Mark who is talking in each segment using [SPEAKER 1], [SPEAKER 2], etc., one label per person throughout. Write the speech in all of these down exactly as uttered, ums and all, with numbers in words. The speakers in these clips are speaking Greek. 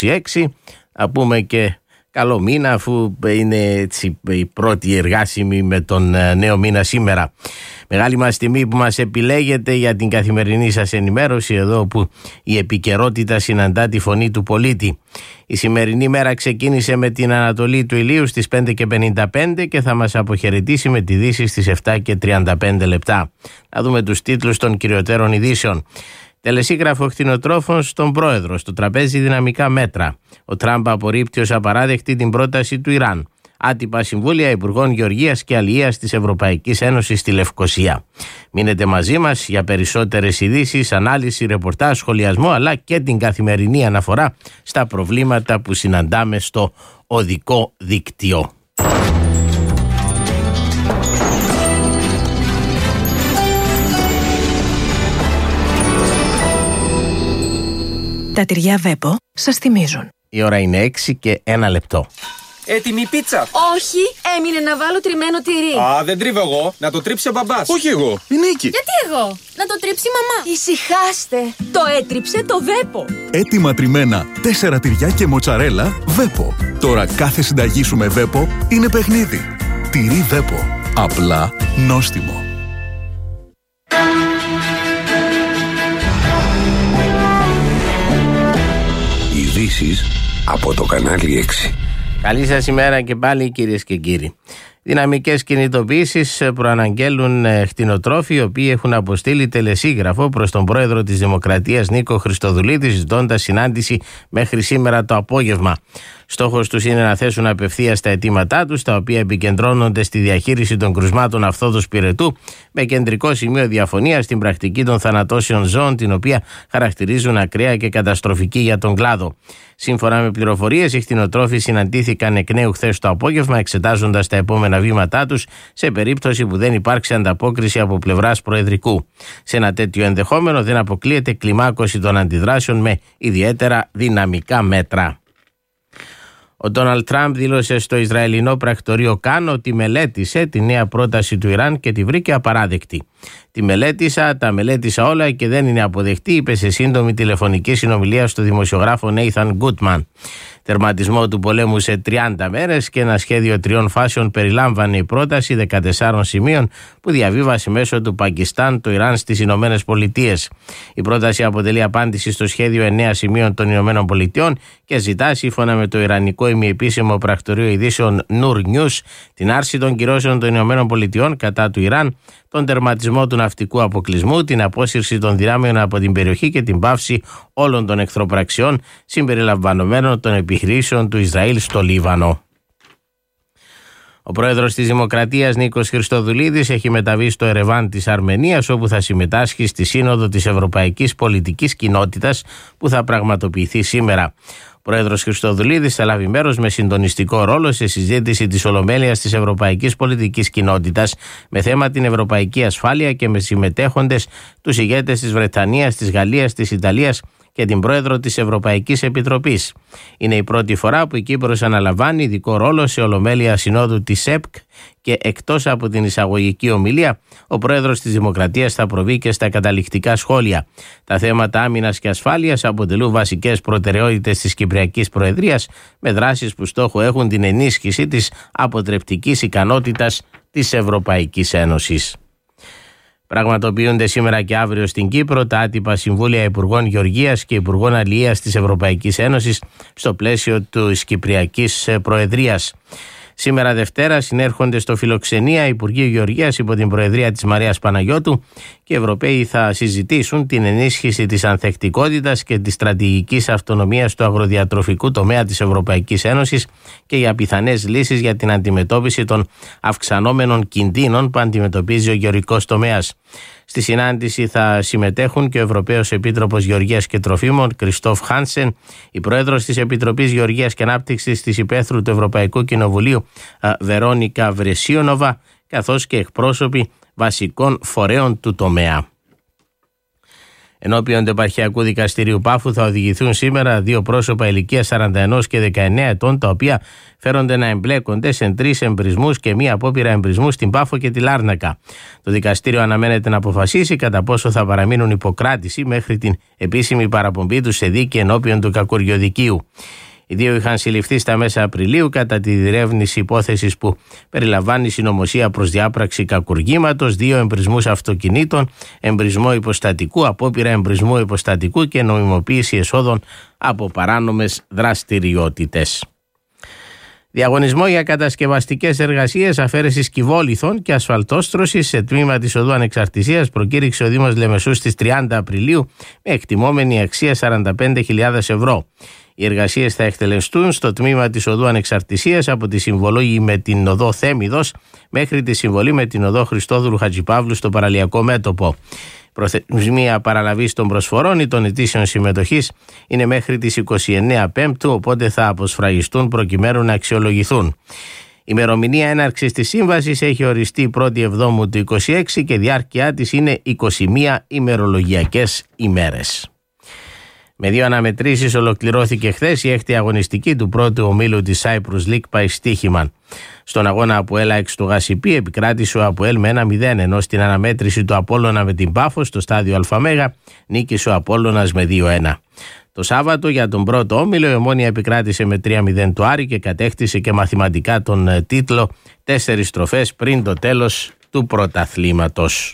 [SPEAKER 1] έξι. Θα πούμε και καλό μήνα, αφού είναι έτσι η πρώτη εργάσιμη με τον νέο μήνα σήμερα. Μεγάλη μας τιμή που μας επιλέγετε για την καθημερινή σας ενημέρωση, εδώ που η επικαιρότητα συναντά τη φωνή του πολίτη. Η σημερινή μέρα ξεκίνησε με την ανατολή του ηλίου στις πέντε και πενήντα πέντε και θα μας αποχαιρετήσει με τη δύση στις επτά και τριάντα πέντε λεπτά. Να δούμε τους τίτλους των κυριωτέρων ειδήσεων. Τελεσίγραφο κτηνοτρόφων στον πρόεδρο, στο τραπέζι δυναμικά μέτρα. Ο Τραμπ απορρίπτει ως απαράδεκτη την πρόταση του Ιράν. Άτυπα συμβούλια Υπουργών Γεωργίας και Αλληλείας της Ευρωπαϊκής Ένωσης στη Λευκοσία. Μείνετε μαζί μας για περισσότερες ειδήσεις, ανάλυση, ρεπορτάζ, σχολιασμό, αλλά και την καθημερινή αναφορά στα προβλήματα που συναντάμε στο οδικό δίκτυο.
[SPEAKER 2] Τα τυριά Βέπο σας θυμίζουν.
[SPEAKER 1] Η ώρα είναι έξι και ένα λεπτό.
[SPEAKER 3] Έτοιμη πίτσα.
[SPEAKER 4] Όχι, έμεινε να βάλω τριμμένο τυρί.
[SPEAKER 3] Α, δεν τρίβω εγώ. Να το τρίψει ο μπαμπάς.
[SPEAKER 5] Όχι εγώ, η Νίκη.
[SPEAKER 4] Γιατί εγώ? Να το τρίψει η μαμά. Ησυχάστε. Το έτριψε το Βέπο.
[SPEAKER 5] Έτοιμα τριμμένα, τέσσερα τυριά και μοτσαρέλα Βέπο. Τώρα κάθε συνταγή σου με Βέπο είναι παιχνίδι. Τυρί Βέπο. Απλά νόστιμο.
[SPEAKER 6] Ειδήσεις από το κανάλι έξι.
[SPEAKER 1] Καλή σας ημέρα και πάλι, κυρίες και κύριοι. Δυναμικές κινητοποιήσεις προαναγγέλουν κτηνοτρόφοι, οι οποίοι έχουν αποστείλει τελεσίγραφο προς τον πρόεδρο της Δημοκρατίας Νίκο Χριστοδουλίδη, ζητώντας συνάντηση μέχρι σήμερα το απόγευμα. Στόχος τους είναι να θέσουν απευθείας τα αιτήματά τους, τα οποία επικεντρώνονται στη διαχείριση των κρουσμάτων αυθόδους πυρετού, με κεντρικό σημείο διαφωνίας στην πρακτική των θανατώσεων ζώων, την οποία χαρακτηρίζουν ακραία και καταστροφική για τον κλάδο. Σύμφωνα με πληροφορίες, οι κτηνοτρόφοι συναντήθηκαν εκ νέου χθες το απόγευμα, εξετάζοντας τα επόμενα βήματά τους σε περίπτωση που δεν υπάρξει ανταπόκριση από πλευράς Προεδρικού. Σε ένα τέτοιο ενδεχόμενο δεν αποκλείεται κλιμάκωση των αντιδράσεων με ιδιαίτερα δυναμικά μέτρα. Ο Ντόναλντ Τραμπ δήλωσε στο Ισραηλινό πρακτορείο Καν ότι μελέτησε τη νέα πρόταση του Ιράν και τη βρήκε απαράδεκτη. Τη μελέτησα, τα μελέτησα όλα και δεν είναι αποδεκτή, είπε σε σύντομη τηλεφωνική συνομιλία στο δημοσιογράφο Νέιθαν Γκούτμαν. Τερματισμό του πολέμου σε τριάντα μέρες και ένα σχέδιο τριών φάσεων περιλάμβανε η πρόταση δεκατεσσάρων σημείων που διαβίβασε μέσω του Πακιστάν το Ιράν στις Ηνωμένες Πολιτείες. Η πρόταση αποτελεί απάντηση στο σχέδιο εννέα σημείων των Ηνωμένων Πολιτειών και ζητά, σύμφωνα με το Ιρανικό ημιεπίσημο πρακτορείο ειδήσεων Noor News, την άρση των κυρώσεων των Ηνωμένων Πολιτειών κατά του Ιράν, τον τερματισμό του ναυτικού αποκλεισμού, την απόσυρση των δυνάμεων από την περιοχή και την πάυση όλων των εχθροπραξιών συμπεριλαμβανομένων των επιχειρήσεων του Ισραήλ στο Λίβανο. Ο πρόεδρος της Δημοκρατίας Νίκος Χριστοδουλίδης έχει μεταβεί στο Ερεβάν της Αρμενίας, όπου θα συμμετάσχει στη Σύνοδο της Ευρωπαϊκής Πολιτικής Κοινότητας που θα πραγματοποιηθεί σήμερα. Ο πρόεδρος Χριστοδουλίδης θα λάβει μέρος με συντονιστικό ρόλο σε συζήτηση της Ολομέλειας της Ευρωπαϊκής Πολιτικής Κοινότητας με θέμα την ευρωπαϊκή ασφάλεια και με συμμετέχοντες τους ηγέτες της Βρετανίας, της Γαλλίας, της Ιταλίας και την πρόεδρο της Ευρωπαϊκής Επιτροπής. Είναι η πρώτη φορά που η Κύπρος αναλαμβάνει ειδικό ρόλο σε Ολομέλεια Συνόδου της ΕΠΚ και εκτός από την εισαγωγική ομιλία, ο πρόεδρος της Δημοκρατίας θα προβεί και στα καταληκτικά σχόλια. Τα θέματα άμυνας και ασφάλειας αποτελούν βασικές προτεραιότητες της Κυπριακής Προεδρίας, με δράσεις που στόχο έχουν την ενίσχυση της αποτρεπτικής ικανότητας της Ευρωπαϊκής Ένωσης. Πραγματοποιούνται σήμερα και αύριο στην Κύπρο τα άτυπα συμβούλια Υπουργών Γεωργίας και Υπουργών Αλληλείας της Ευρωπαϊκής Ένωσης στο πλαίσιο της Κυπριακής Προεδρίας. Σήμερα Δευτέρα συνέρχονται στο Φιλοξενία Υπουργοί Γεωργίας υπό την Προεδρία της Μαρίας Παναγιώτου και οι Ευρωπαίοι θα συζητήσουν την ενίσχυση της ανθεκτικότητας και της στρατηγικής αυτονομίας του αγροδιατροφικού τομέα της Ευρωπαϊκής Ένωσης και για πιθανές λύσεις για την αντιμετώπιση των αυξανόμενων κινδύνων που αντιμετωπίζει ο γεωργικός τομέας. Στη συνάντηση θα συμμετέχουν και ο Ευρωπαίος Επίτροπος Γεωργίας και Τροφίμων Κριστόφ Χάνσεν, η Πρόεδρος της Επιτροπής Γεωργίας και Ανάπτυξης της Υπέθρου του Ευρωπαϊκού Κοινοβουλίου Βερόνικα Βρεσίονοβα, καθώς και εκπρόσωποι βασικών φορέων του τομέα. Ενώπιον του Επαρχιακού Δικαστηρίου Πάφου θα οδηγηθούν σήμερα δύο πρόσωπα ηλικίας σαράντα ένα και δεκαεννέα ετών, τα οποία φέρονται να εμπλέκονται σε τρεις εμπρισμούς και μία απόπειρα εμπρισμού στην Πάφο και τη Λάρνακα. Το δικαστήριο αναμένεται να αποφασίσει κατά πόσο θα παραμείνουν υποκράτηση μέχρι την επίσημη παραπομπή του σε δίκη ενώπιον του κακουργιοδικείου. Οι δύο είχαν συλληφθεί στα μέσα Απριλίου κατά τη διερεύνηση υπόθεσης που περιλαμβάνει συνωμοσία προς διάπραξη κακουργήματος, δύο εμπρισμούς αυτοκινήτων, εμπρισμό υποστατικού, απόπειρα εμπρισμού υποστατικού και νομιμοποίηση εσόδων από παράνομες δραστηριότητες. Διαγωνισμό για κατασκευαστικές εργασίες αφαίρεσης κυβόλιθων και ασφαλτόστρωσης σε τμήμα της Οδού Ανεξαρτησίας προκήρυξε ο Δήμος Λεμεσού στις τριάντα Απριλίου με εκτιμόμενη αξία σαράντα πέντε χιλιάδες ευρώ. Οι εργασίες θα εκτελεστούν στο τμήμα της Οδού Ανεξαρτησίας από τη συμβολή με την Οδό Θέμιδος μέχρι τη συμβολή με την Οδό Χριστόδουλου Χατζηπαύλου στο παραλιακό μέτωπο. Προθεσμία παραλαβής των προσφορών ή των αιτήσεων συμμετοχής είναι μέχρι τις είκοσι εννέα Πέμπτου, οπότε θα αποσφραγιστούν προκειμένου να αξιολογηθούν. Η ημερομηνία έναρξης της σύμβασης έχει οριστεί πρώτη Εβδόμου του είκοσι έξι και διάρκεια της είναι είκοσι μία ημερολογιακές ημέρες. Με δύο αναμετρήσεις ολοκληρώθηκε χθες η έκτη αγωνιστική του πρώτου ομίλου της Cyprus League πάει στοίχημαν. Στον αγώνα Αποέλ ΑΕΚ του Γασιπί επικράτησε ο Αποέλ με ένα μηδέν, ενώ στην αναμέτρηση του Απόλλωνα με την Πάφο στο στάδιο Αλφαμέγα νίκησε ο Απόλλωνας με δύο ένα. Το Σάββατο για τον πρώτο όμιλο η Ομόνοια επικράτησε με τρία μηδέν του Άρη και κατέκτησε και μαθηματικά τον τίτλο τέσσερις στροφές πριν το τέλος του πρωταθλήματος.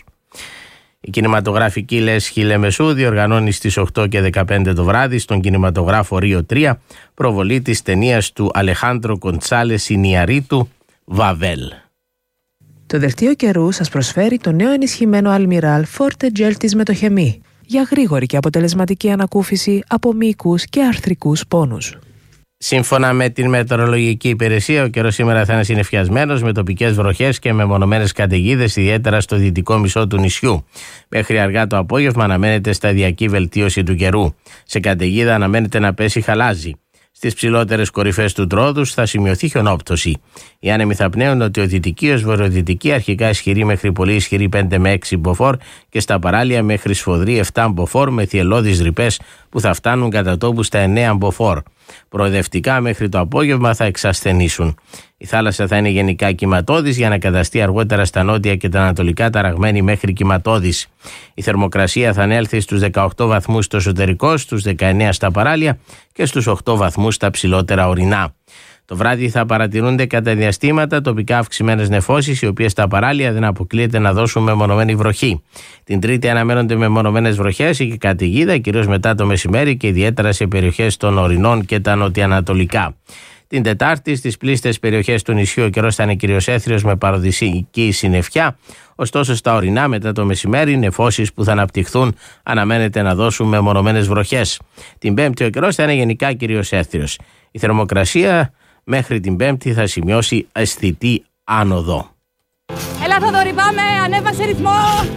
[SPEAKER 1] Η κινηματογραφική λέσχη Λεμεσού διοργανώνει στις οκτώ και δεκαπέντε το βράδυ στον κινηματογράφο Ρίο τρία προβολή της ταινίας του Αλεχάντρο Κοντσάλες Ινιαρίτου «Βαβέλ».
[SPEAKER 2] Το δελτίο καιρού σας προσφέρει το νέο ενισχυμένο Almiral Forte Gel της Μετοχεμή για γρήγορη και αποτελεσματική ανακούφιση από μυϊκούς και αρθρικούς πόνους.
[SPEAKER 1] Σύμφωνα με την μετεωρολογική υπηρεσία, ο καιρός σήμερα θα είναι συννεφιασμένος με τοπικές βροχές και μεμονωμένες καταιγίδες, ιδιαίτερα στο δυτικό μισό του νησιού. Μέχρι αργά το απόγευμα αναμένεται σταδιακή βελτίωση του καιρού. Σε καταιγίδα αναμένεται να πέσει χαλάζι. Στις ψηλότερες κορυφές του Τρόδους θα σημειωθεί χιονόπτωση. Οι άνεμοι θα πνέουν νοτιοδυτική ως βορειοδυτική, αρχικά ισχυρή μέχρι πολύ ισχυρή πέντε με έξι μποφόρ και στα παράλια μέχρι σφοδρή επτά μποφόρ με θυελλώδεις ρηπές που θα φτάνουν κατά τόπου στα εννέα μποφόρ. Προοδευτικά μέχρι το απόγευμα θα εξασθενήσουν. Η θάλασσα θα είναι γενικά κυματώδης για να καταστεί αργότερα στα νότια και τα ανατολικά ταραγμένη μέχρι κυματώδης. Η θερμοκρασία θα ανέλθει στους δεκαοκτώ βαθμούς στο εσωτερικό, στους δεκαεννέα στα παράλια και στους οκτώ βαθμούς στα ψηλότερα ορεινά. Το βράδυ θα παρατηρούνται κατά διαστήματα τοπικά αυξημένες νεφώσεις, οι οποίες στα παράλια δεν αποκλείεται να δώσουν μεμονωμένη βροχή. Την Τρίτη αναμένονται μεμονωμένες βροχές και καταιγίδα, κυρίως μετά το μεσημέρι και ιδιαίτερα σε περιοχές των ορεινών και τα νοτιοανατολικά. Την Τετάρτη στις πλήστες περιοχές του νησιού ο καιρός θα είναι κυρίως έθριος με παροδική συννεφιά, ωστόσο στα ορεινά μετά το μεσημέρι νεφώσεις που θα αναπτυχθούν αναμένεται να δώσουν μεμονωμένες βροχές. Την Πέμπτη ο καιρός θα είναι γενικά κυρίως έθριος. Η θερμοκρασία μέχρι την Πέμπτη θα σημειώσει αισθητή άνοδο.
[SPEAKER 4] Έλα Θοδωρή, πάμε, ανέβασε ρυθμό.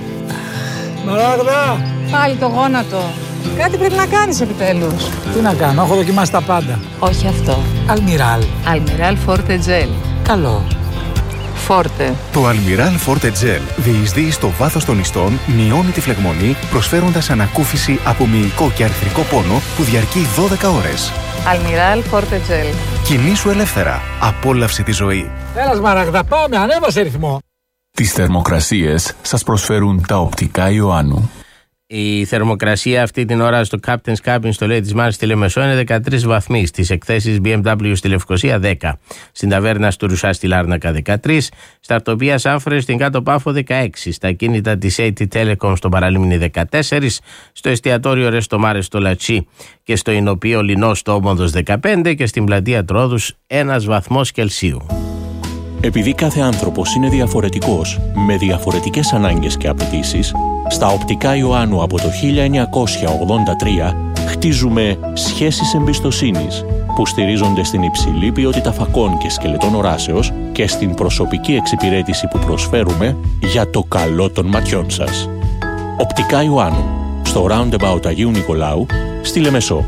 [SPEAKER 7] Μαράγδα!
[SPEAKER 8] Πάλι το γόνατο.
[SPEAKER 7] Κάτι πρέπει να κάνεις επιτέλους.
[SPEAKER 8] Τι να κάνω, έχω δοκιμάσει τα πάντα. Όχι αυτό.
[SPEAKER 7] Almiral.
[SPEAKER 8] Almiral Forte Gel.
[SPEAKER 7] Καλό.
[SPEAKER 8] Forte.
[SPEAKER 9] Το Almiral Forte Gel διεισδύει στο βάθος των ιστών, μειώνει τη φλεγμονή, προσφέροντας ανακούφιση από μυϊκό και αρθρικό πόνο που διαρκεί δώδεκα ώρες.
[SPEAKER 8] Almiral Forte Gel.
[SPEAKER 9] Κινήσου ελεύθερα. Απόλαυσε τη ζωή.
[SPEAKER 7] Έλα Σμαραγδα, πάμε, ανέβασε ρυθμό.
[SPEAKER 5] Τις θερμοκρασίες σας προσφέρουν τα οπτικά Ιωάννου.
[SPEAKER 1] Η θερμοκρασία αυτή την ώρα στο Captain's Cabin στο Λέει της Μάρης στη Λεμεσό είναι δεκατρείς βαθμοί. Στις εκθέσεις μπι εμ ντάμπλιου στη Λευκοσία δέκα. Στην ταβέρνα του Ρουσά στη Λάρνακα δεκατρία. Στα αρτοπία Σάμφρες στην Κάτω Πάφο δεκαέξι. Στα κίνητα της έι τι Telecom στο Παραλίμνη δεκατέσσερα. Στο εστιατόριο Ρεστομάρες στο Λατσί και στο Ινοπείο Λινό στο Όμοντος δεκαπέντε. Και στην πλατεία Τρόδους ένας βαθμός Κελσίου.
[SPEAKER 10] Επειδή κάθε άνθρωπος είναι διαφορετικός, με διαφορετικές ανάγκες και απαιτήσεις, στα οπτικά Ιωάννου από το χίλια εννιακόσια ογδόντα τρία χτίζουμε σχέσεις εμπιστοσύνης που στηρίζονται στην υψηλή ποιότητα φακών και σκελετών οράσεως και στην προσωπική εξυπηρέτηση που προσφέρουμε για το καλό των ματιών σας. Οπτικά Ιωάννου, στο Roundabout Αγίου Νικολάου, στη Λεμεσό.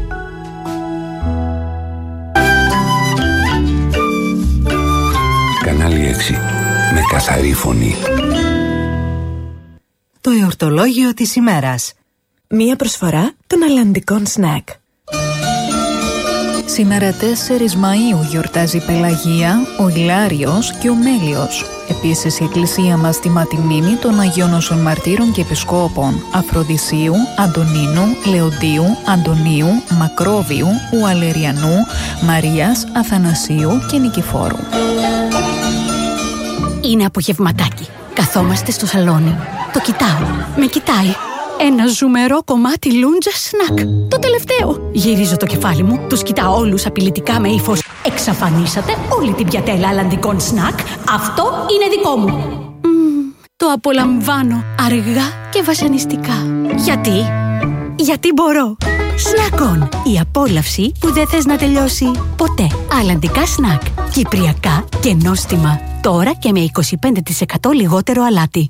[SPEAKER 6] Κανάλι έξι, με καθαρή φωνή.
[SPEAKER 11] Το εορτολόγιο της ημέρας.
[SPEAKER 2] Μία προσφορά των αλλαντικών σνακ.
[SPEAKER 11] Σήμερα τέσσερις Μαΐου γιορτάζει η Πελαγία, ο Ηλάριος και ο Μέλιος. Επίσης η Εκκλησία μας τιμά τη μνήμη των Αγίων Όσων Μαρτύρων και Επισκόπων Αφροδισίου, Αντωνίνου, Λεοντίου, Αντωνίου, Μακρόβιου, Ουαλεριανού, Μαρίας, Αθανασίου και Νικηφόρου.
[SPEAKER 12] Είναι απογευματάκι. Καθόμαστε στο σαλόνι. Το κοιτάω. Με κοιτάει. Ένα ζουμερό κομμάτι λούντζα σνακ. Το τελευταίο. Γυρίζω το κεφάλι μου, τους κοιτάω όλους απειλητικά με ύφος. Εξαφανίσατε όλη την πιατέλα αλλαντικών σνακ. Αυτό είναι δικό μου. Mm, το απολαμβάνω αργά και βασανιστικά. Γιατί? Γιατί μπορώ. Σνακ-on. Η απόλαυση που δεν θες να τελειώσει ποτέ. Αλλαντικά σνακ. Κυπριακά και νόστιμα. Τώρα και με είκοσι πέντε τοις εκατό λιγότερο αλάτι.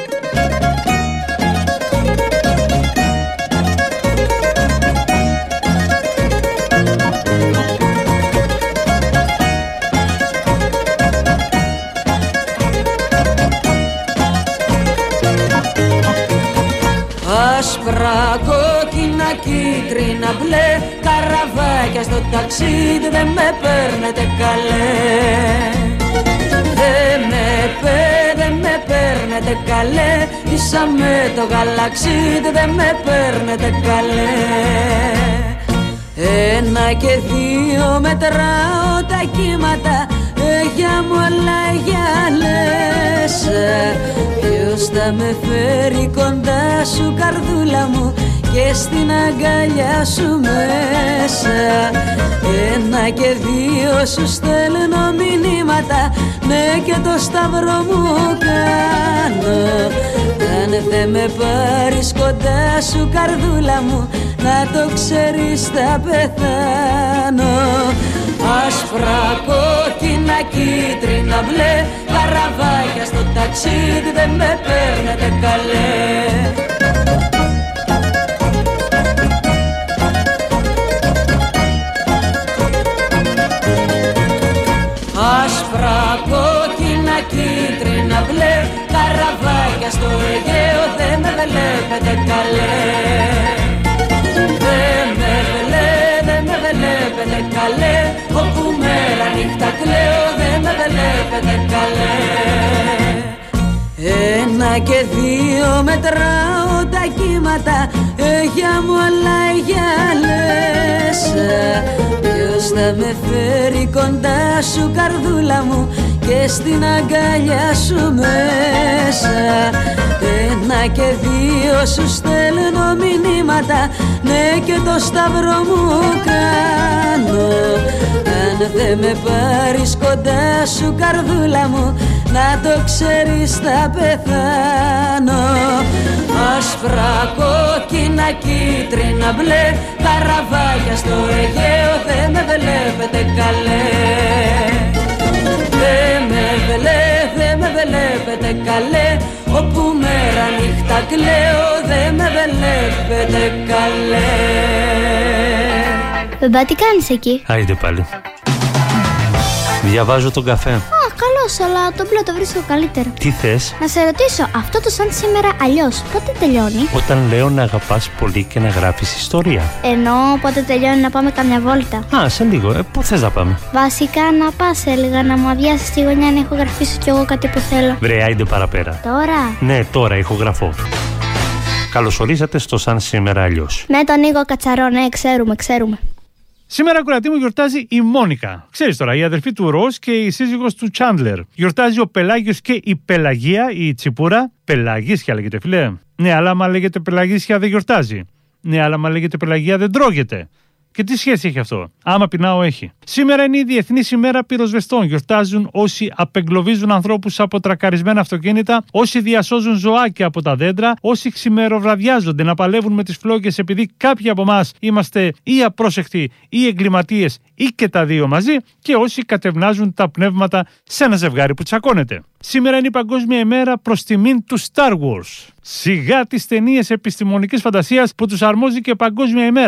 [SPEAKER 13] Άσπρα, κόκκινα, κίτρινα, μπλε, καραβάκια στο ταξίδι, δεν με παίρνετε καλέ. Δεν με πέ, δεν με παίρνετε καλέ, ίσα με το γαλαξίδι, δεν με παίρνετε καλέ. Ένα και δύο μετράω τα κύματα, για μου όλα για λες. Ποιος θα με φέρει κοντά σου καρδούλα μου και στην αγκαλιά σου μέσα. Ένα και δύο σου στέλνω μηνύματα, ναι και το σταυρό μου κάνω. Αν δεν με πάρεις κοντά σου καρδούλα μου, να το ξέρεις θα πεθάνω. Άσπρα, κόκκινα, κίτρινα, μπλε, καραβάκια στο ταξίδι, δεν με παίρνετε καλέ. Άσπρα, κόκκινα, κίτρινα, μπλε, καραβάκια στο Αιγαίο, δεν με βλέπετε καλέ. Δεν με βλέπετε, δεν με βλέπετε καλέ, όπου μέρα νύχτα κλαίω, δεν με βλέπετε καλέ. Ένα και δύο μετράω τα κύματα, για μου όλα για λες. Ποιος θα με φέρει κοντά σου καρδούλα μου και στην αγκαλιά σου μέσα. Ένα και δύο σου στέλνω μηνύματα, ναι και το σταυρό μου κάνω. Αν δεν με πάρεις κοντά σου καρδούλα μου, να το ξέρεις θα πεθάνω. Άσπρα, κόκκινα, κίτρινα, μπλε, καραβάκια στο Αιγαίο, δεν με βλέπετε καλέ. Δεν με βλέπετε, δεν με βλέπετε καλέ, όπου μέρα νύχτα κλαίω, δεν με βλέπετε καλέ.
[SPEAKER 14] Μπαμπά, τι κάνεις εκεί?
[SPEAKER 15] Άιντε πάλι. Διαβάζω τον καφέ.
[SPEAKER 14] Α, καλώς, αλλά το μπλε το βρίσκω καλύτερο.
[SPEAKER 15] Τι θες?
[SPEAKER 14] Να σε ρωτήσω, αυτό το σαν σήμερα αλλιώς, πότε τελειώνει?
[SPEAKER 15] Όταν λέω να αγαπάς πολύ και να γράφεις ιστορία.
[SPEAKER 14] Ενώ πότε τελειώνει να πάμε καμιά βόλτα?
[SPEAKER 15] Α, σε λίγο. Ε, πού θες να πάμε?
[SPEAKER 14] Βασικά να πας, έλεγα, να μου αδειάσεις τη γωνιά να ηχογραφήσω κι εγώ κάτι που θέλω.
[SPEAKER 15] Βρε, άιντε παραπέρα.
[SPEAKER 14] Τώρα?
[SPEAKER 15] Ναι, τώρα ηχογραφώ. Καλωσορίσατε στο Σαν Σήμερα Αλλιώς.
[SPEAKER 14] Με τον Νίκο Κατσαρό, ναι, ξέρουμε, ξέρουμε.
[SPEAKER 16] Σήμερα, κρατή μου, γιορτάζει η Μόνικα. Ξέρεις τώρα, η αδερφή του Ροζ και η σύζυγος του Τσάντλερ. Γιορτάζει ο Πελάγιος και η Πελαγία, η Τσιπούρα. Πελαγίσια λέγεται, φίλε. Ναι, αλλά άμα λέγεται Πελαγίσια δεν γιορτάζει. Ναι, αλλά άμα λέγεται Πελαγία δεν τρώγεται. Και τι σχέση έχει αυτό? Άμα πεινάω, έχει. Σήμερα είναι η Διεθνής ημέρα πυροσβεστών. Γιορτάζουν όσοι απεγκλωβίζουν ανθρώπους από τρακαρισμένα αυτοκίνητα, όσοι διασώζουν ζωάκια από τα δέντρα, όσοι ξημεροβραδιάζονται να παλεύουν με τις φλόγες επειδή κάποιοι από εμάς είμαστε ή απρόσεκτοι ή εγκληματίες ή και τα δύο μαζί, και όσοι κατευνάζουν τα πνεύματα σε ένα ζευγάρι που τσακώνεται. Σήμερα είναι η Παγκόσμια ημέρα προς τιμήν του Star Wars. Σιγά τις ταινίες επιστημονικής φαντασίας που τους αρμόζει και Παγκόσμια ημέρα.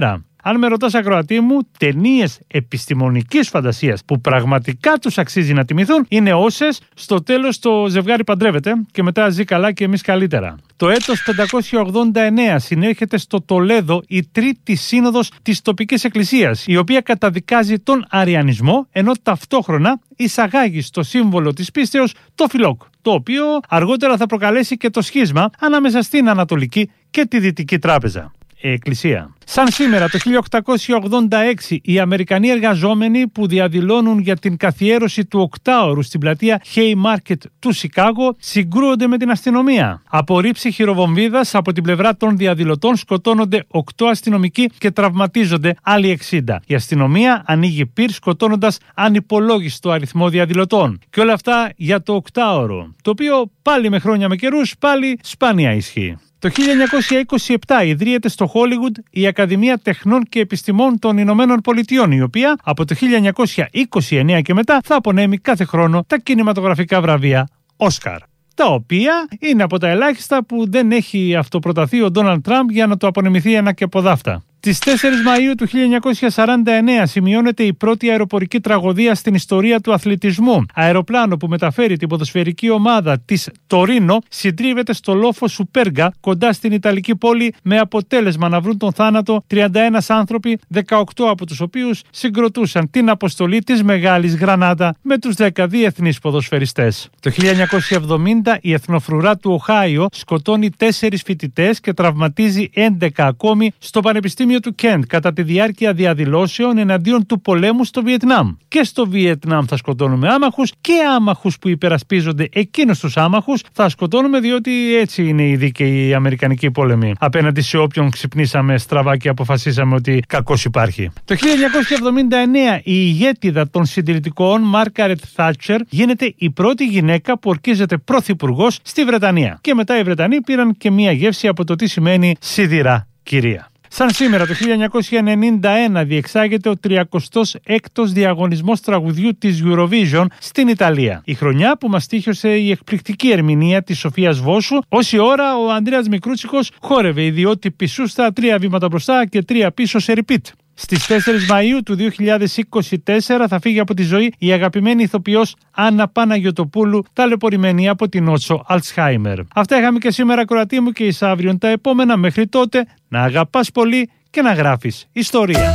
[SPEAKER 16] αν με ρωτάς, ακροατή μου, ταινίες επιστημονικής φαντασίας που πραγματικά τους αξίζει να τιμηθούν είναι όσες στο τέλος το ζευγάρι παντρεύεται και μετά ζει καλά και εμείς καλύτερα. Το έτος πεντακόσια ογδόντα εννέα συνέρχεται στο Τολέδο η τρίτη σύνοδος της τοπικής εκκλησίας, η οποία καταδικάζει τον αριανισμό, ενώ ταυτόχρονα εισαγάγει στο σύμβολο της πίστεως το φιλόκ, το οποίο αργότερα θα προκαλέσει και το σχίσμα ανάμεσα στην Ανατολική και τη Δυτική Τράπεζα. Εκκλησία. Σαν σήμερα το χίλια οκτακόσια ογδόντα έξι οι Αμερικανοί εργαζόμενοι που διαδηλώνουν για την καθιέρωση του οκτάωρου στην πλατεία Haymarket του Σικάγο συγκρούονται με την αστυνομία. Από ρήψη χειροβομβίδας από την πλευρά των διαδηλωτών σκοτώνονται οκτώ αστυνομικοί και τραυματίζονται άλλοι εξήντα. Η αστυνομία ανοίγει πυρ σκοτώνοντας ανυπολόγιστο αριθμό διαδηλωτών. Και όλα αυτά για το οκτάωρο, το οποίο πάλι με χρόνια με καιρούς πάλι σπάνια ισχύει. Το χίλια εννιακόσια είκοσι επτά ιδρύεται στο Χόλιγουντ η Ακαδημία Τεχνών και Επιστημών των Ηνωμένων Πολιτειών, η οποία από το χίλια εννιακόσια είκοσι εννέα και μετά θα απονέμει κάθε χρόνο τα κινηματογραφικά βραβεία Όσκαρ, τα οποία είναι από τα ελάχιστα που δεν έχει αυτοπροταθεί ο Ντόναλντ Τραμπ για να το απονεμηθεί ένα και από δάφτα. Στις τέσσερις Μαΐου του χίλια εννιακόσια σαράντα εννέα σημειώνεται η πρώτη αεροπορική τραγωδία στην ιστορία του αθλητισμού. Αεροπλάνο που μεταφέρει την ποδοσφαιρική ομάδα της Τορίνο συντρίβεται στο λόφο Σουπέργα κοντά στην Ιταλική πόλη, με αποτέλεσμα να βρουν τον θάνατο τριάντα ένα άνθρωποι, δεκαοκτώ από τους οποίους συγκροτούσαν την αποστολή της Μεγάλης Γρανάτα με τους δέκα διεθνείς ποδοσφαιριστές. Το χίλια εννιακόσια εβδομήντα η εθνοφρουρά του Οχάιο σκοτώνει τέσσερις φοιτητές και τραυματίζει έντεκα ακόμη στο Πανεπιστήμιο του Κέντ κατά τη διάρκεια διαδηλώσεων εναντίον του πολέμου στο Βιετνάμ. Και στο Βιετνάμ θα σκοτώνουμε άμαχους, και άμαχους που υπερασπίζονται εκείνους τους άμαχους θα σκοτώνουμε, διότι έτσι είναι οι δίκαιοι αμερικανικοί πόλεμοι. Απέναντι σε όποιον ξυπνήσαμε στραβά και αποφασίσαμε ότι κακός υπάρχει. Το χίλια εννιακόσια εβδομήντα εννέα η ηγέτιδα των συντηρητικών Μάρκαρετ Θάτσερ γίνεται η πρώτη γυναίκα που ορκίζεται πρωθυπουργός στη Βρετανία. Και μετά οι Βρετανοί πήραν και μία γεύση από το τι σημαίνει σιδηρά κυρία. Σαν σήμερα το χίλια εννιακόσια ενενήντα ένα διεξάγεται ο τριακοστός έκτος διαγωνισμός τραγουδιού της Eurovision στην Ιταλία. Η χρονιά που μας τύχιωσε η εκπληκτική ερμηνεία της Σοφίας Βόσου. Όση ώρα ο Ανδρέας Μικρούτσικος χόρευε ιδιότι πισούστα τρία βήματα μπροστά και τρία πίσω σε repeat. Στις τέσσερις Μαΐου του δύο χιλιάδες είκοσι τέσσερα θα φύγει από τη ζωή η αγαπημένη ηθοποιός Άννα Παναγιωτοπούλου, ταλαιπωρημένη από την νόσο Αλτσχάιμερ. Αυτά είχαμε και σήμερα, κροατή μου, και εις αύριον τα επόμενα. Μέχρι τότε να αγαπάς πολύ και να γράφεις ιστορία.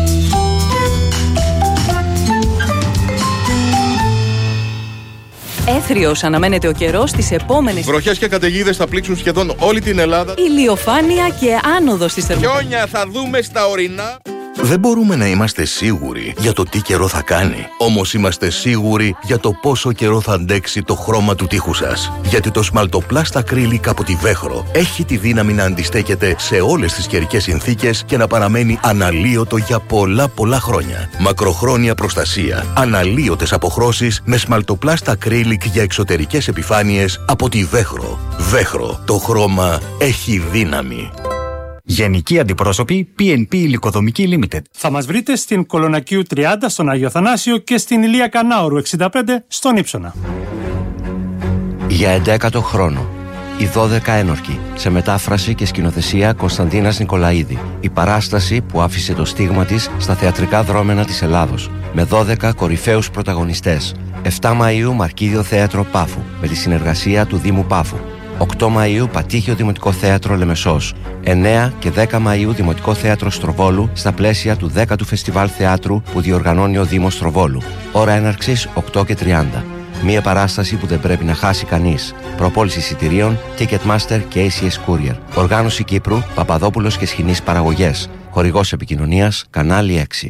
[SPEAKER 17] Έθριος αναμένεται ο καιρός τις επόμενες...
[SPEAKER 18] Βροχές και καταιγίδες θα πλήξουν σχεδόν όλη την Ελλάδα.
[SPEAKER 17] Ηλιοφάνεια και άνοδος της θερμοκρασίας.
[SPEAKER 18] Χιόνια θα δούμε στα ορεινά.
[SPEAKER 19] Δεν μπορούμε να είμαστε σίγουροι για το τι καιρό θα κάνει. Όμως είμαστε σίγουροι για το πόσο καιρό θα αντέξει το χρώμα του τοίχου σας. Γιατί το Smaltoplastic Acrylic από τη Βέχρο έχει τη δύναμη να αντιστέκεται σε όλες τις καιρικές συνθήκες και να παραμένει αναλύωτο για πολλά πολλά χρόνια. Μακροχρόνια προστασία, αναλύωτες αποχρώσεις με Smaltoplastic Acrylic για εξωτερικές επιφάνειες από τη Βέχρο. Βέχρο, το χρώμα έχει δύναμη.
[SPEAKER 20] Γενικοί αντιπρόσωποι πι εν πι Υλικοδομική Limited.
[SPEAKER 21] Θα μας βρείτε στην Κολονακίου τριάντα στον Άγιο Θανάσιο και στην Ηλία Κανάουρου εξήντα πέντε στον Ύψωνα.
[SPEAKER 22] Για εντέκατο χρόνο, οι δώδεκα ένορκοι, σε μετάφραση και σκηνοθεσία Κωνσταντίνας Νικολαίδη. Η παράσταση που άφησε το στίγμα της στα θεατρικά δρόμενα της Ελλάδος, με δώδεκα κορυφαίους πρωταγωνιστές. επτά Μαΐου Μαρκίδιο Θέατρο Πάφου, με τη συνεργασία του Δήμου Πάφου. οκτώ Μαΐου Πατήχιο Δημοτικό Θέατρο Λεμεσός. εννέα και δέκα Μαΐου Δημοτικό Θέατρο Στροβόλου στα πλαίσια του δέκατου Φεστιβάλ Θεάτρου που διοργανώνει ο Δήμος Στροβόλου. Ώρα έναρξης οκτώ και τριάντα. Μία παράσταση που δεν πρέπει να χάσει κανείς. Προπόληση εισιτηρίων Ticketmaster και έι σι ες Courier. Οργάνωση Κύπρου, Παπαδόπουλος και Σχοινής Παραγωγές. Χορηγός επικοινωνίας Κανάλι έξι.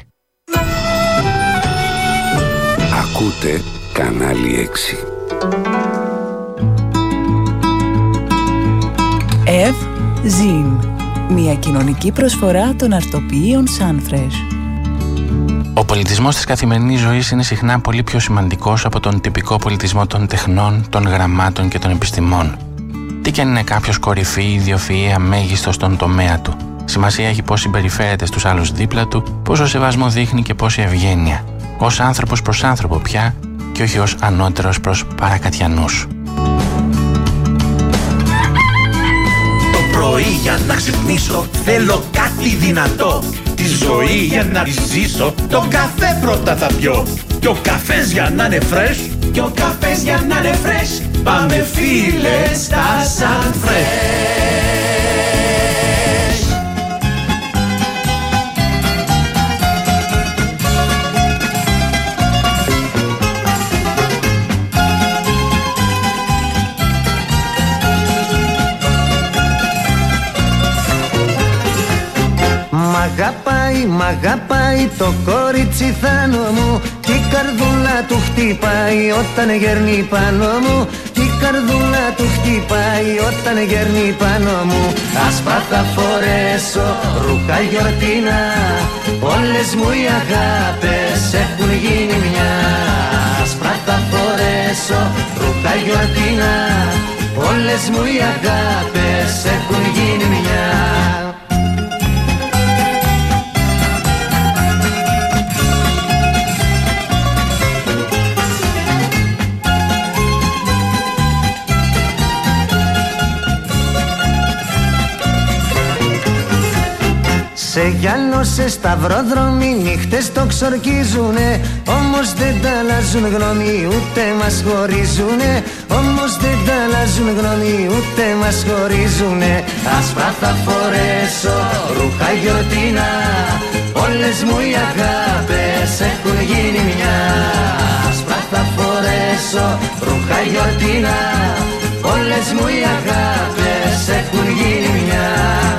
[SPEAKER 6] Ακούτε Κανάλι έξι.
[SPEAKER 23] Ευ Ζιν, μια κοινωνική προσφορά των αρτοποιείων Sunfresh.
[SPEAKER 24] Ο πολιτισμός της καθημερινής ζωής είναι συχνά πολύ πιο σημαντικός από τον τυπικό πολιτισμό των τεχνών, των γραμμάτων και των επιστημών. Τι κι αν είναι κάποιος κορυφή ή ιδιοφυΐ αμέγιστος στον τομέα του. Σημασία έχει πώς συμπεριφέρεται στους άλλους δίπλα του, πόσο σεβασμό δείχνει και πόση ευγένεια. Ως άνθρωπος προς άνθρωπο πια και όχι ως ανώτερος προς παρακατιανούς.
[SPEAKER 25] Πρωί για να ξυπνήσω θέλω κάτι
[SPEAKER 3] πάθει δυνατό. Τη ζωή για να τη ζήσω, το καφέ πρώτα θα πιω. Κι ο καφές για να είναι φρες, κι ο καφές για να είναι φρες, πάμε φίλε στα Sunfresh.
[SPEAKER 4] Μ' αγαπάει, μ' αγαπάει το κορίτσι θάνο μου, κι η καρδούλα του χτυπάει όταν γέρνει πάνω μου, κι η καρδούλα του χτυπάει όταν γέρνει πάνω μου. Άσπρα θα φορέσω ρούχα γιορτινά, όλες μου οι αγάπες έχουν γίνει μια. Άσπρα θα φορέσω ρούχα γιορτινά, όλες μου οι αγάπες έχουν γίνει μια. Σε γυαλό, σε σταυροδρόμι, νύχτες το ξορκίζουνε, όμως δεν τα αλλάζουν γνώμη, ούτε μας χωρίζουνε. Όμως δεν τα αλλάζουν γνώμη, ούτε μας χωρίζουνε. Άσπρα θα φορέσω ρούχα γιορτινά, όλες μου οι αγάπες έχουν γίνει μια. Άσπρα θα φορέσω ρούχα γιορτινά, όλες μου οι αγάπες έχουν γίνει μια.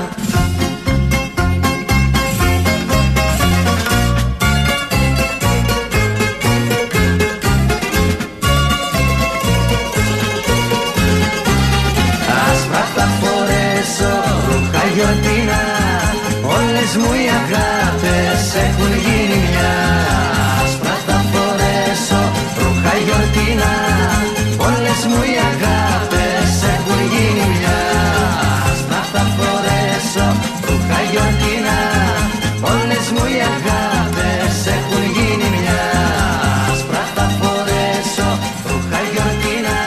[SPEAKER 4] Γιορτινά, όλες μου οι αγάπες έχουν γίνει μια. Άσπρα θα φορέσω ρούχα γιορτινά, όλες μου οι αγάπες έχουν γίνει μια. Άσπρα θα φορέσω ρούχα γιορτινά, όλες μου οι αγάπες έχουν γίνει μια. Άσπρα θα φορέσω ρούχα γιορτινά.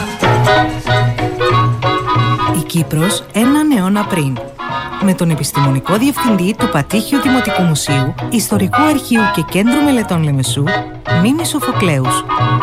[SPEAKER 8] Η Κύπρος έναν αιώνα πριν, με τον επιστημονικό διευθυντή του Πατήχιου Δημοτικού Μουσείου, Ιστορικού Αρχείου και Κέντρου Μελετών Λεμεσού, Μίμη Σοφοκλέους.